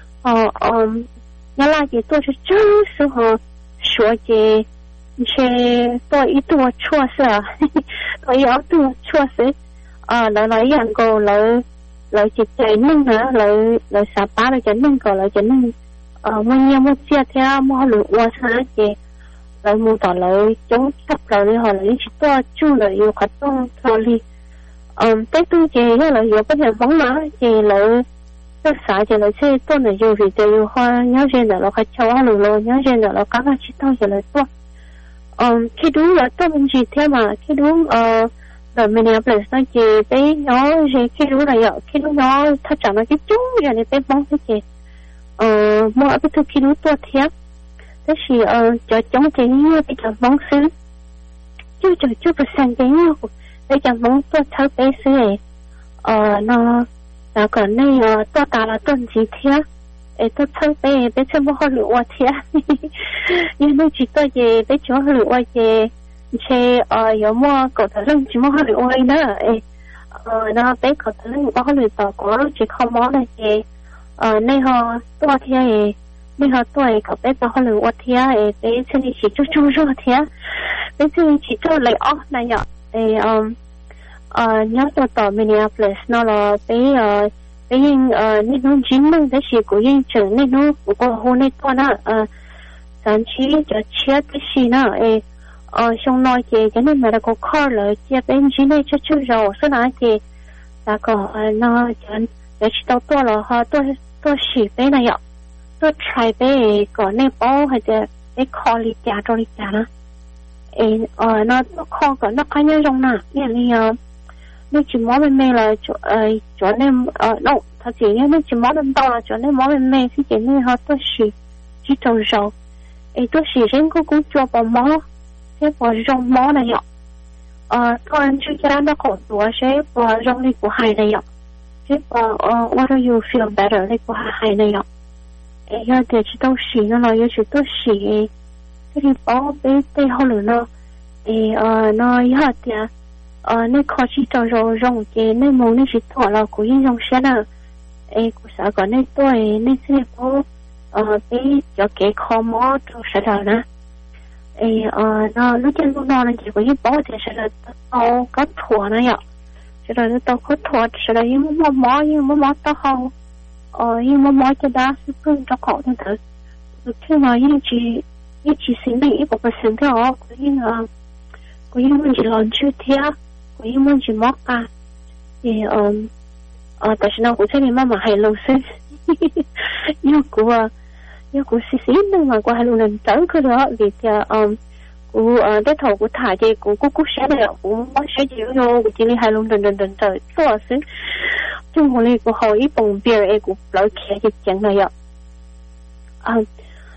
nhớ là gì tôi sẽ chân sự họ sửa gì sẽ tôi ít tu chua sợ tôi yếu tu chua sợ lợi lợi dạng cô lợi chỉ chạy nâng nữa lợi xả bá lợi chạy nâng còn lợi chạy nâng nguyên nhân một chia theo mua lụa qua sáng chị lợi mua tỏ lợi chống sắp lợi đi họ lợi chỉ to chu lợi yêu khát đông thôi đi tới tu chị lợi yêu bất hợp bóng má chị lợi rất xả chị lợi xe to lợi yêu vì chị yêu hoa nhớ trên là khát cháu lụa nhớ trên là cá chỉ to chị lợi to khi đúng là to mình chỉ theo mà khi đúng rồi mình nhập lại sao chị bé nhỏ gì khi đúng là vậy khi đúng nó thắt chặt nó cái chú rồi này bé bóng thế chị mua ở cái thứ khi đúng to thiệt thế thì cho chống chị như bây giờ bóng xứ chứ phải sang cái như bây giờ bóng to tháo bé xứ này nó là còn này to ta là tuần gì thiệt tôi tháo bé xem bao nhiêu hoa thiệt nhưng nó chỉ to gì bé chỗ nhiêu hoa gì chế有么搞得人只么好的爱呢那被搞得人包好的到过了只靠么那些那哈多天诶那哈多诶搞被包好的我天诶被这里起就热天被这里起就累哦那样诶nhớ cho tàu Minneapolis nó là被那种经历的是古人整那种不过后那多呢咱去就切的是呢诶xong nói chị cho nên mà đã có khó lợi chia bên dưới này cho chú rồi số nào chị đã có nó chẳng để chỉ tao to là họ tôi xỉ bên này ạ tôi try bên có nên bao hay là cái khó lý trả cho lý trả nó nó khó có nó có nhớ trong nào nên chỉ món bên mê là chỗ nên đâu thật sự nên chỉ món bên tao là chỗ nên món bên mê thì chỉ nên họ tôi xỉ chỉ tao rồi tôi xỉ riêng cũng cho bao món cái bỏ rong mó này ạ con chú cha nó khổ tuổi sẽ bỏ rong đi của hai này ạ cái bỏ what do you feel better đi của hai này ạ giờ thì chỉ tao xỉ nó nói chỉ tao xỉ cái thì bỏ bé tê hoa lửa nó giờ thì nên khó chỉ tao rồi rong cái nên muốn nên chỉ thọ là của những rong xe nào của xã có nên tôi nên sẽ bỏ bé cho cái kho mó trong xã nào nữa nó lúc trên lúc đó là chỉ có những bó thì sẽ là tao có thua này ạ sẽ là tao có thua sẽ là những món tao không những món cho đá sức phương cho cậu như thế khi mà những chỉ xin này ít một phần theo họ có những mình chỉ làm chưa theo có những mình chỉ móc à thì tại sao nó cũng sẽ mà hay lâu xí nhưng của xí nhưng mà qua hai lần lần tới cái đó vì của cái thầu của thải thì của sẽ này cũng bác sẽ chịu vô của chỉ hai lần lần tới số xí chung hồi này của hồi ít bồng bia của lỡ kia thì chẳng này ạ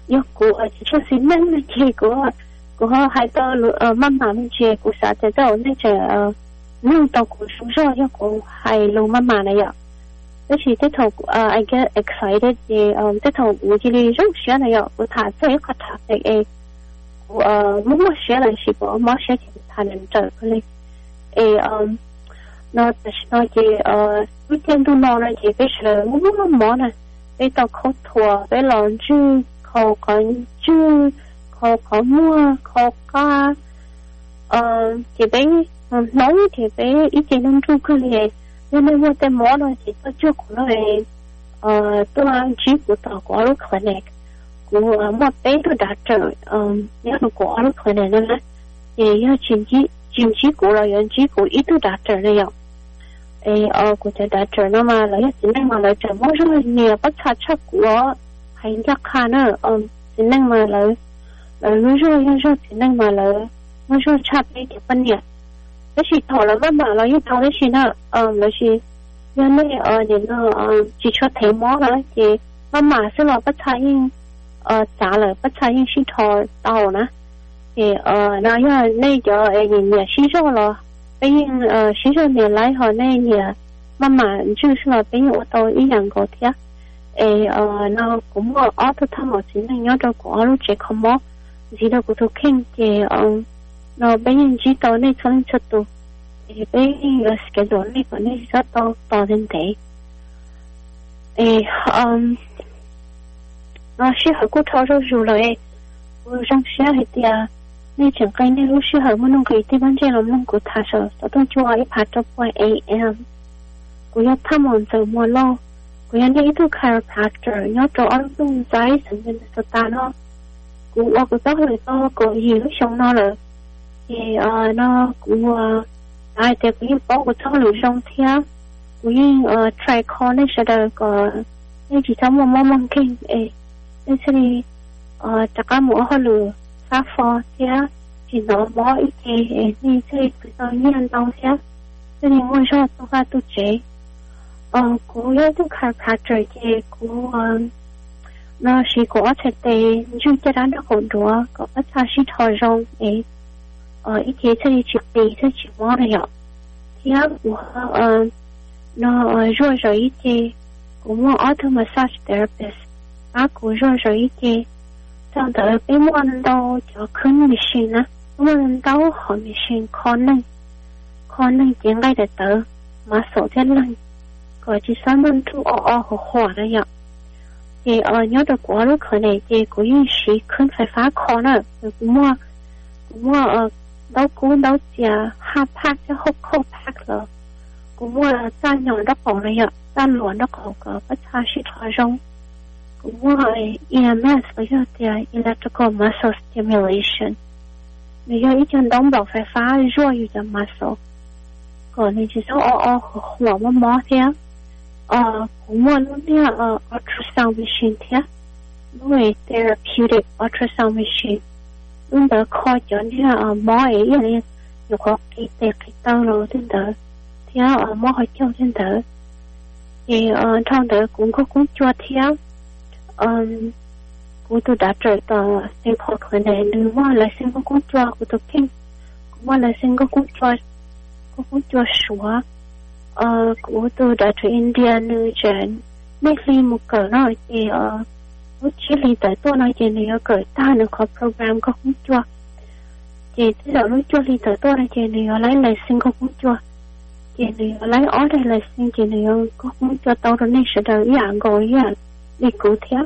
yêu của cho xin năng là chị của họ hay tao mama mình chị của xã sẽ đâu nên chị năng tao của chúng rồi yêu của hay luôn mama này ạ. Thế thì thế thầu I get excited thì thế thầu của chị đi rất xíu này ạ, của thả sẽ có thả cái muốn mà xíu là chỉ có mất xíu thì thả nên trời cái này nó chỉ weekend tu nó là chỉ cái sự muốn món này cái tao khó thua cái lòng chứ khó còn chứ khó mua khó cá chỉ bé nấu thì bé ít chỉ nông thu cái này nên mua cái món này chỉ tao chưa của nó này tôi ăn chỉ của tao có lúc khởi này của một bé tôi đã trở nhớ là có lúc khởi này nên là thì chính chỉ của là những chỉ của ít tôi đã trở này ạ của tôi đã trở nó mà lấy chính năng mà lấy trở mỗi rất nhiều bất chấp chắc của hay chắc khá nữa chính năng mà lấy nói rồi chính năng mà lấy nói rồi chắc đi thì phân nhiệt cái gì thọ là văn bản là như thằng cái gì nữa là gì nên nên nó chỉ cho thấy món đó thì văn bản sẽ là bất chấp nhưng trả lời bất chấp nhưng chỉ thọ tàu nữa thì nó như này cho nhìn nhà xí rồi là bây giờ xí rồi nhà lái họ này nhà mà chứ là bây giờ tôi ý rằng có thế nó cũng ở tôi tham một chính là nhớ đâu có lúc trẻ không có gì đâu của tôi khen thì nó bây giờ chỉ tôi này cho nên cho tôi thì bây giờ cái đó này còn này rất to lên thế nó sẽ hỏi cô thao rồi rồi trong xe thì nên chẳng cái này lúc xưa hỏi muốn nông kỳ thì vẫn chơi làm nông của thà sợ tôi cho ai phát cho qua AM của nhà tham mòn giờ mua lo của nhà này tôi chiropractor nhớ cho anh luôn trái sự nhân sự ta nó của các người to có gì lúc xong nó là thì nó cũng ai thì cũng có của thằng lười trong thia của những tricon này sẽ được nên chỉ trong một mong kinh nên sẽ đi chắc là mỗi họ lừa phá phò thia chỉ nó bỏ ít thì nên sẽ cứ tự nhiên đâu thia nên ngồi cho tôi ra tôi chế của những cái chiropractor thì của nó chỉ có thể để chúng ta đã được hỗn đua có bất kỳ sự thay đổi ấy ít thì sẽ chỉ bị sẽ chỉ mua này ạ thì của nó rồi ít thì cũng mua auto massage therapist của rồi ít thì trong đó bên mua đâu cho khẩn machine á mua đâu họ machine con năng tiếng ngay để tớ mà số chân lưng có chỉ sản phẩm thu hỏa này ạ thì nhớ được quá lúc khởi này thì cũng như sĩ khẩn phải phá khó nữa cũng mua đâu cũng đâu chả hai pack cho hộp pack rồi cũng mua ra nhỏ đất cổ này ạ ra luồn đất cổ có bất xa sĩ thoa rong cũng mua EMS với cho electrical muscle stimulation bây giờ ít chân đóng bảo phải phá rồi cho muscle còn thì chỉ số hỏa mó thế cũng mua luôn nha ultrasound machine thế nuôi therapeutic ultrasound machine luôn đó coi cho nha mó ấy là nhiều có cái tao rồi trên đó thế mó hỏi châu trên đó thì trong đó cũng có cũng cho theo cũng tôi đã trở tờ xem họ khởi này nếu mà là xem có cũng cho của tôi kinh cũng mà là xem có cũng cho sủa của tôi đã tới India nơi trên mấy khi một cỡ nói thì lúc chỉ lý tới tôi nói chuyện này ở cỡ ta nữa có program có cũng cho thì thế là lúc cho lý tới tôi nói chuyện này ở lấy lại sinh có cũng cho chuyện này ở lấy ở đây là sinh chuyện này có cũng cho tao rồi nên sẽ đợi ý ảnh gọi ý ảnh đi cụ theo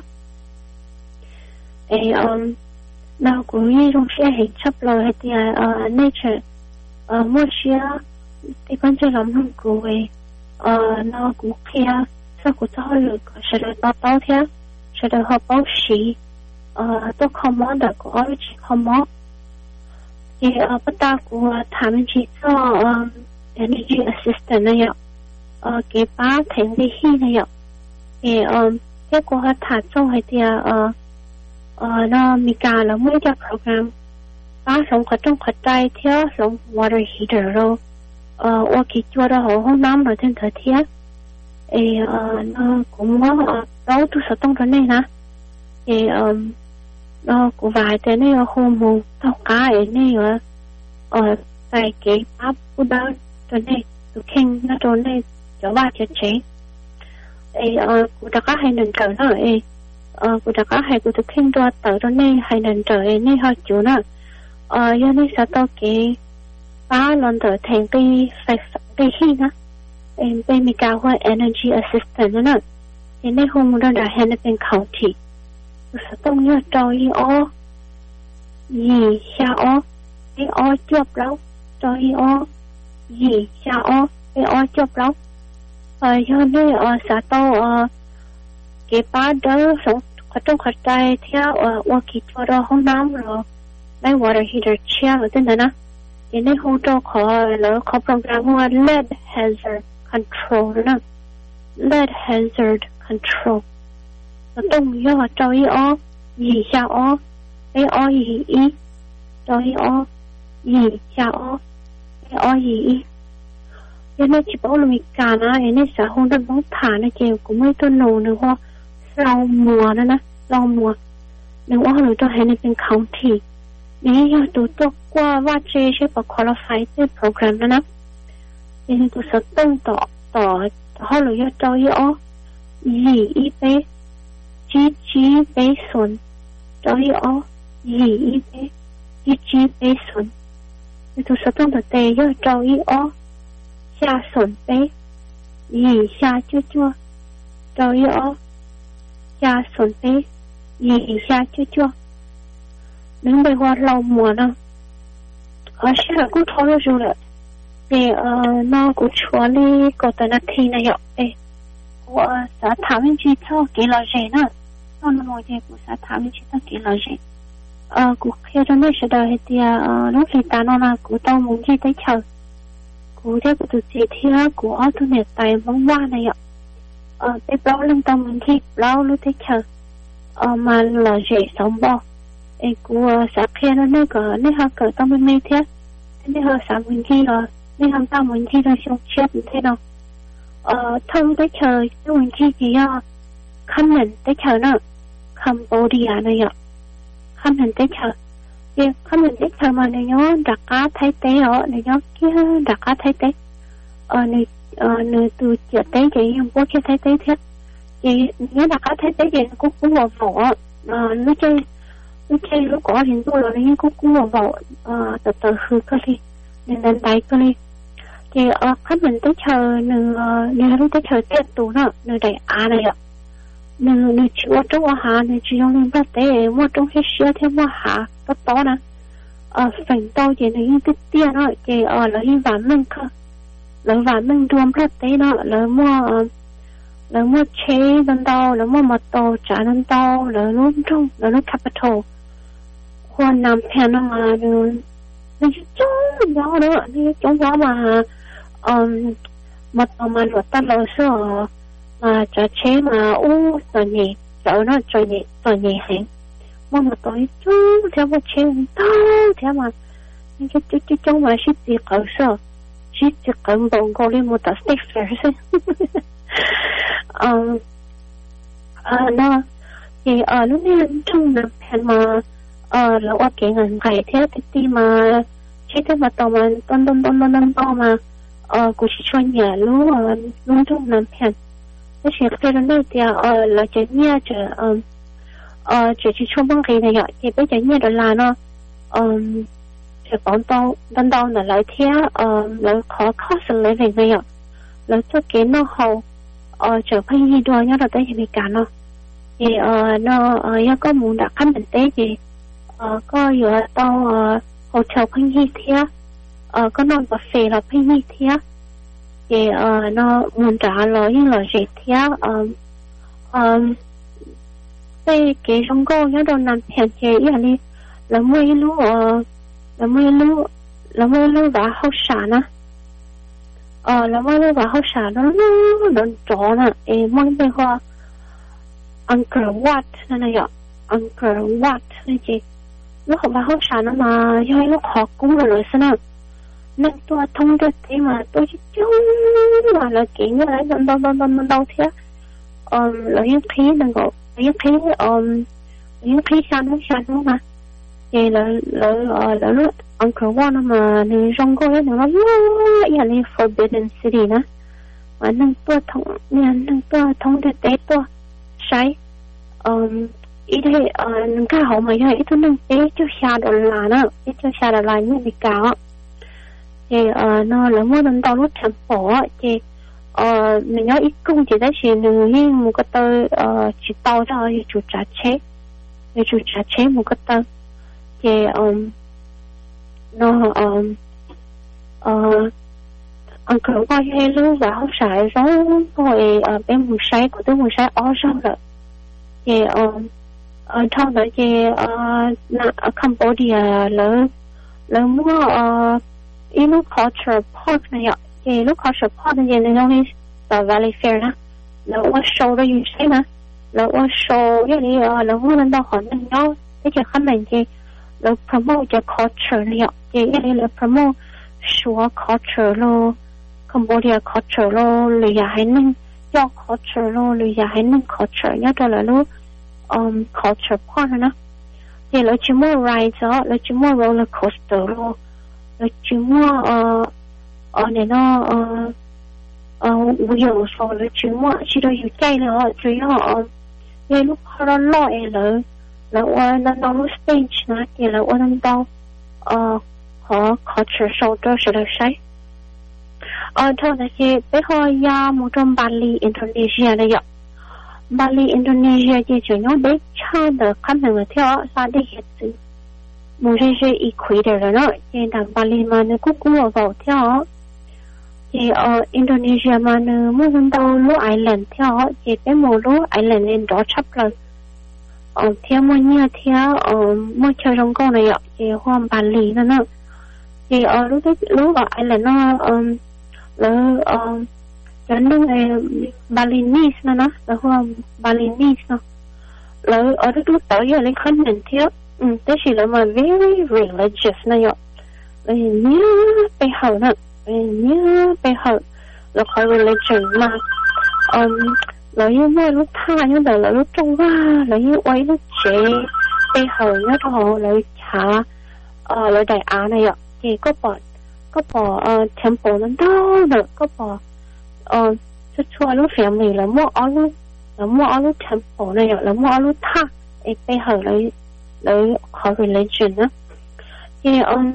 nào cũng như trong xe hình chấp lời hay thì nature mua xe thì con chơi lắm không cô ấy nó cũng kia sao cũng cho được sẽ được bao theo sẽ được họ báo sĩ tôi không muốn được có chỉ không muốn thì bắt đầu của thằng chị cho energy assistant này ạ cái ba thành cái hi này ạ thì cái của họ thả cho hay thì nó mi cả là mấy cái program ba sống ở trong khách trai theo sống water heater rồi ô kỳ chua đó họ hôm năm rồi trên thời tiết nó cũng có đâu tôi sợ trong đó này nè thì nó của vài thế này ở hôm mùng tao cá ấy này ở tại cái bắp của đó cho nên tụi khen nó cho nên cho ba cho chế của ta có hay nên trở nó của ta có hay của tụi khen cho tự cho nên hay nên trở này họ chủ nó do nên sao tao cái ba lần trở thành cái khi đó em bên mình cao hơn energy assistant nữa thế nên hôm đó đã hay bên khẩu thị sao tao nhớ trôi gì sao cái chụp lâu trôi gì sao cái chụp lâu cho nên sao tao cái ba đó sống ở trong khách sạn theo kỳ cho đó không nắm rồi lấy water heater chair ở trên đó nè thế nên hôm đó có program hoa lead hazard control nữa lead hazard control nó tung vô cho gì sao cái gì ý cho gì sao cái gì ý cho nên chỉ bảo là mình cả nó nên xã hội nó bóng thả nó chèo cũng mấy tôi nổ nữa hoa lau mùa đó nè lau mùa nếu hoa rồi tôi hay nênเป็นเขาที่นี่ตัวตัวกว่าว่าเจใช่ปะ qualify ในโปรแกรมนะนี่ตัวสต้งต่อเขาเลยจะเจ้ายี่อีเปจีเปส่วนเจ้ายี่อีเปจีเปส่วนนี่ตัวสต้งต่อเตยเจ้า下ส่วนเปยี่下จั่วเจ้า下ส่วนเปยี่下จั่ว能被我老母呢，现在我讨论住了，那我处理搞得那天那样，我啥他们去找给老人呢，那么这个啥他们去找给老人，我看着那时候那点那肥大那我到门去在瞧，我这个就这天我奥特那带蒙哇那样，在包人到门去包了在瞧，嘛老人上报。của xã kia nó nơi cỡ nơi họ cỡ tao bên đây thế nên họ xã mình khi rồi nên हम tao mình khi rồi xong chết thế nào thông tới chờ cái mình khi gì khăm hình tới chờ nó Cambodia này ạ khăm hình tới chờ khăm hình tới chờ mà này nhớ đặc cá thái tế ở này nhớ kia đặc cá thái tế này từ chợ tế chị không có cái thái tế thế chị nhớ đặc cá thái tế chị nó cũng vào vỏ nó chơi cái lúc có hiện tôi là những cũng vào từ hư cơ đi nên đến tay cơ đi thì khách mình tới chờ nửa lúc tới chờ tết tù đó nửa đại này ạ nửa chịu trong hạ nửa chịu trong lên bát tế mua trong hết sữa thêm mua hạ có to nè phần to thì là những cái tiền đó thì là những vạn mình cơ là vạn mình rùm bát tế đó là mua chế đơn đau là mua mật tàu trả đơn đau là lúc trong là lúc capitalคนนำแทนมาดูนี่จ้องย้อเนอะนี่จ้องย้อมามาต่อมาหลวดตั้งเราเสื้อมาจะเช้มาส่วนใหญ่เจ้าเนาะส่วนใหญ่แหงมาต่อจ้องเท่าว่าเช้ต้าเท่ามานี่จะจ้องมาชิดจีเขาเสื้อชิดจีเขาบงก็เลยมาตัดสเต็กเฟอร์ซึ่งเนาะที่ลูกนี่จ้องนำแทนมาแล้วว่าเก่งเงินไก่เท่าที่มาใช้ที่มาต่อมาต้นต่อมากูช่วยเนี่ยรู้ทุ่งน้ำแผ่นแล้วเชื่อเพื่อนได้เดียวเราจะเนี่ยจะช่วยบ้างกี่เนี่ยจะไปจะเนี่ยดอลลาร์เนาะจะป้อนต้นน่ะเลยเท่าแล้วขอข้อเสนออะไรเนี่ยแล้วจะเก่งเนาะเขาจะพยายามด้วยเนี่ยเราได้เหตุการณ์เนาะเนาะยังก็มุ่งดักขั้นเป็นเต้จีก็อยู่ตรงโฮเทลพิงฮีเทียก็นอนบุฟเฟ่ต์พิงฮีเทียเนาะมันจะเรายิ่งเราเสียเทียไปเกี่ยงก็ยังโดนนั่นแผ่นเจียอย่างนี้เราไม่รู้ว่าเขาสานะเราไม่รู้ว่าเขาสาแล้วโดนจ่อน่ะมันเป็นว่าอังกฤษวัดนั่นแหละอังกฤษวัดนี่จีlúc họ bảo họ sản mà do lúc họ cũng là lối sao nên tôi thông được thế mà tôi chỉ chung mà là kiểu như là đâu thế là những khí đừng có những khí những khi xa nó mà thì là lúc Uncle One mà người trong cô ấy nó là forbidden city nè mà nâng tua thông để tế tua sai ý thế nâng cá hậu mà ít thứ nâng tế cho xa đồn là nó tế cho xa đồn là như bị cáo thì nó là mua nâng tao lúc thành phố thì mình nói ít cung chỉ đấy chỉ như một cái tơ chỉ tao cho chủ trả chế một cái tơ thì nó Uncle qua hay lưu và không phải giống rồi bên một sai của tôi một sai ở trong rồi thì trong đó thì Cambodia lỡ mua lúc culture park này ạ thì lúc culture park này nó nói là Valley Fair nè lỡ qua show đó như thế mà lỡ qua show cái này lỡ mua lên đâu hỏi mình nhau cái chuyện khác mình thì lỡ promote cho culture này ạ thì cái này là promote show culture lo Cambodia culture lo lười hay nên do culture lo lười hay nên culture nhớ đó là lúc culture park nè thì lỡ chỉ mua ride đó lỡ chỉ mua roller coaster lo lỡ chỉ mua này nó wheel so lỡ chỉ mua chỉ đôi hiểu chạy nữa chỉ họ cái lúc họ lo lỡ nó lúc stage nè thì lỡ nó họ culture show đó sẽ được sai thôi là chị bây giờ ya một trong Bali Indonesia này ạ Bali Indonesia thì chủ yếu để cha được khám phá theo sao để hiện sự một cái equator rồi đó trên đằng Bali mà nó cũng vào theo thì Indonesia mà nó muốn đâu lũ island theo thì cái một lũ island lên đó chấp rồi theo một nhà theo một chơi trong câu này ạ thì hôm Bali nó thì lũ ở island nó cho nên Balinese nó hôm Balinese nó ở lúc tới giờ lên khăn mình thiếu thế chỉ là mà very religious này ạ nhớ bây giờ nè nhớ bây giờ là khỏi religion mà như mà lúc tha như là lúc trong hoa như quay lúc trẻ bây giờ nhớ đó lại trả lại đại á này ạ thì có bỏ temple nó đâu được có bỏ chút chua lúc phía mình là mua ở lúc temple này là mua ở lúc tha bây giờ lấy khỏi religion á thì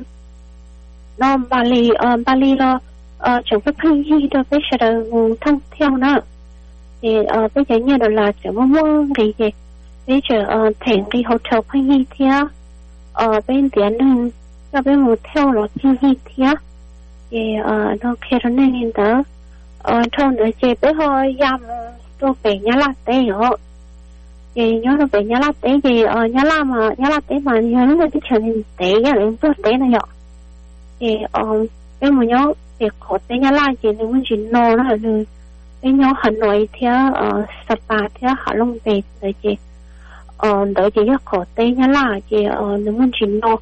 nó Bali lo chúng cái kinh gì đó bây giờ là thông theo nữa thì bây giờ như đó là chỉ mua cái gì bây giờ thành cái hotel kinh gì theo bên tiền nên cho bên một theo là kinh gì theo thì nó kia nó nên đó thôi nữa chị bây giờ yam tôi về nhà là tê rồi thì nhớ là về nhà là tê thì nhà là tê mà nhớ là cái chuyện tê cái là tôi tê này rồi thì bên một nhớ việc khó tê nhà là chị nếu muốn chỉ nô nó là bên nhớ Hà Nội theo Sapa theo Hạ Long về rồi chị đợi chị rất khó tê nhà là chị nếu muốn chỉ nô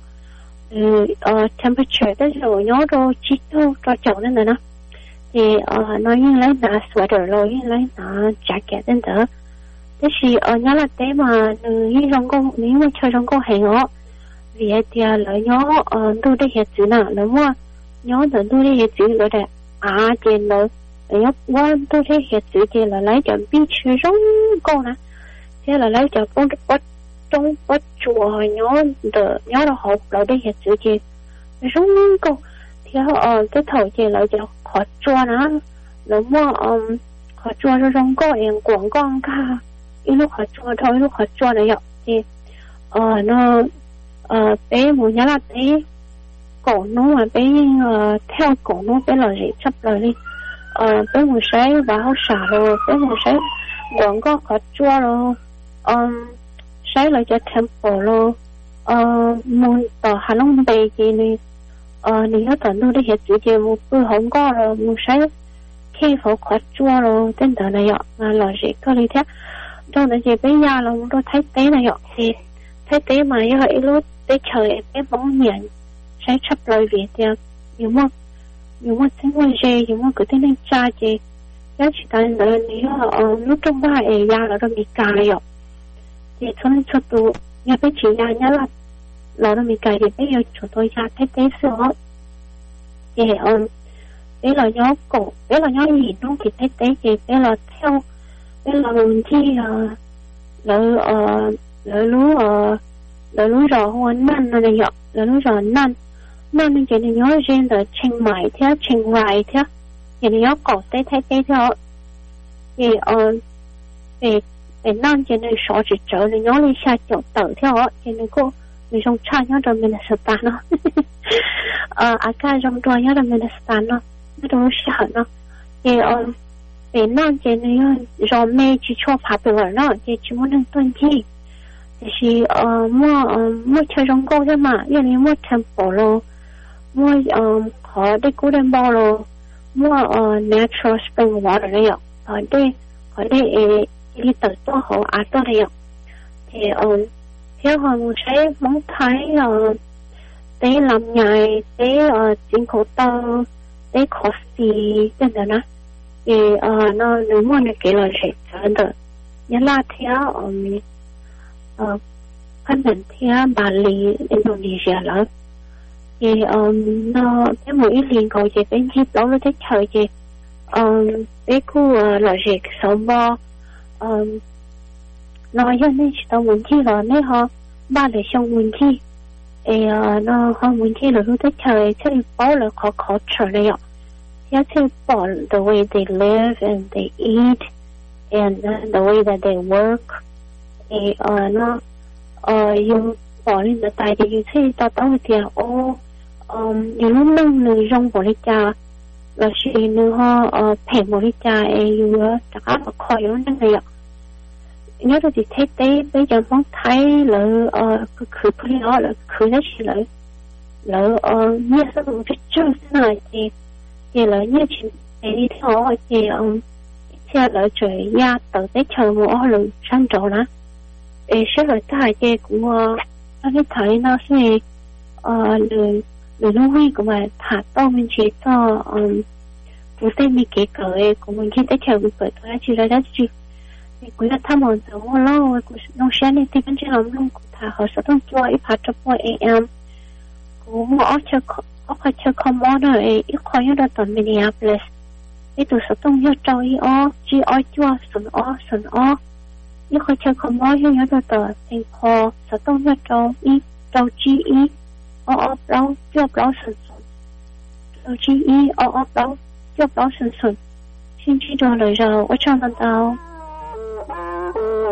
temperature đó rồi nhớ rồi chỉ cho chậu nên là nó thì nói như lấy là sweater rồi như lấy là jacket đến đó thế thì nhớ là thế mà như trong cô nếu mà chơi trong cô hẹn họ vì thì là nhớ tôi đây hiện chữ nào là mua nhớ là tôi đây hiện chữ rồi đấy thì là nhớ qua tôi đây hiện chữ thì là lấy cho beach giống cô nè thế là lấy cho con trong bắt chùa nhớ là học là đây hiện chữ thì giống cô thì cái thời thì lại cho khó chua nó là mua khó chua cho trong cô em quảng con cả lúc khó chua thôi lúc khó chua này thì nó bé một nhá là bé cổ nó mà bé theo cổ nó bé là gì chấp lời đi bé một cái báo xả rồi bé một cái quảng có khó chua rồi cái lại cho temple rồi một tờ Hà Long bề gì này nếu tận tôi đây hiện chữ gì một bữa không có rồi một cái khi phẫu thuật chua rồi tên tờ này mà là gì có lý thế trong đó gì bây giờ là tôi thấy tế này thì thấy tế mà như vậy lúc tế trời em bóng nhận sẽ chấp lời việc thì nhiều mà tính qua gì nhiều mà cứ thế nên cha gì giá trị tài nếu lúc trong ba em ra là tôi bị cài thì cho nên cho tôi nhớ bé chỉ ra nhớ là mình cài thì bây giờ chúng tôi ra thế tế sửa thì bé là nhớ cổ bé là nhớ nhìn đúng thì thế tế thì bé là theo bé là mình chi lỡ lú rõ hơn năn này nhở lỡ lú rõ năn nên chỉ nhớ riêng là trình mãi thế trình hoài thế thì nhớ cổ tế thế tế thế thì về năn chỉ nên sợ chỉ trở nên nhớ lên xa chỗ tử thế thì nên cô mình trong cha nhớ rồi mình là sợ tàn nó cái trong đôi nhớ rồi mình là sợ tàn nó nó sợ nó thì về năn chỉ nên rồi mẹ chỉ cho phá bừa nó thì chỉ muốn nên tuân chi thì mua chơi trong cô thế mà như này mua temple lo mua họ đi cố đem bao lo mua natural spring water đấy ạ ở đây đi từ to họ to đấy ạ thì theo họ muốn thấy món thái tế làm nhài tế chính khổ tơ tế coffee cái đó nè thì nó nếu mua được cái loại gì đó nhớ là theo phân định theo Bali Indonesia là thì nó cái mỗi liền cầu chị bên hiệp đó nó thích thời chị cái khu loại gì sống bo nói cho nên chỉ tao muốn chi là nên họ ba để xong muốn chi nó họ muốn chi là nó thích thời thì bảo là khó trở này ạ thì bảo the way they live and they eat and the way that they work nó dùng bỏ lên là tại vì như thế tao thì những lúc nâng người rong bỏ lên cha là chỉ nữa họ phèn bỏ lên cha dù chắc là khỏi nó nâng này ạ nhớ được thì thế tế bây giờ mong thấy là cứ phải nó là cứ nó chỉ là như sao cũng phải chơi thế này thì là như chuyện đi theo thì theo là trời ya tự tế chờ một lần sang chỗ đó sẽ là tại cái cũng cái thấy nó sẽ lười nó huy của mình thả to mình chỉ to phụ tên mình kể cỡ của mình khi tới chờ mình cỡ thôi chỉ là đó chứ cũng là tham một số lâu nó sẽ nên tìm cái làm luôn của thả họ sẽต้องช่วยพัฒนาAM cũng ngõ cho không món rồi ít khó nhớ được tận Minneapolis cái tụi sẽต้องnhớ cho chỉ chua sườn như khó chơi không nói cho nhớ được tờ thành kho sẽต้องnhớ trâu chi đâu chua đâu sườn trâu chi đâu chua đâu sườn xin chỉ cho lời rồi ở trong tao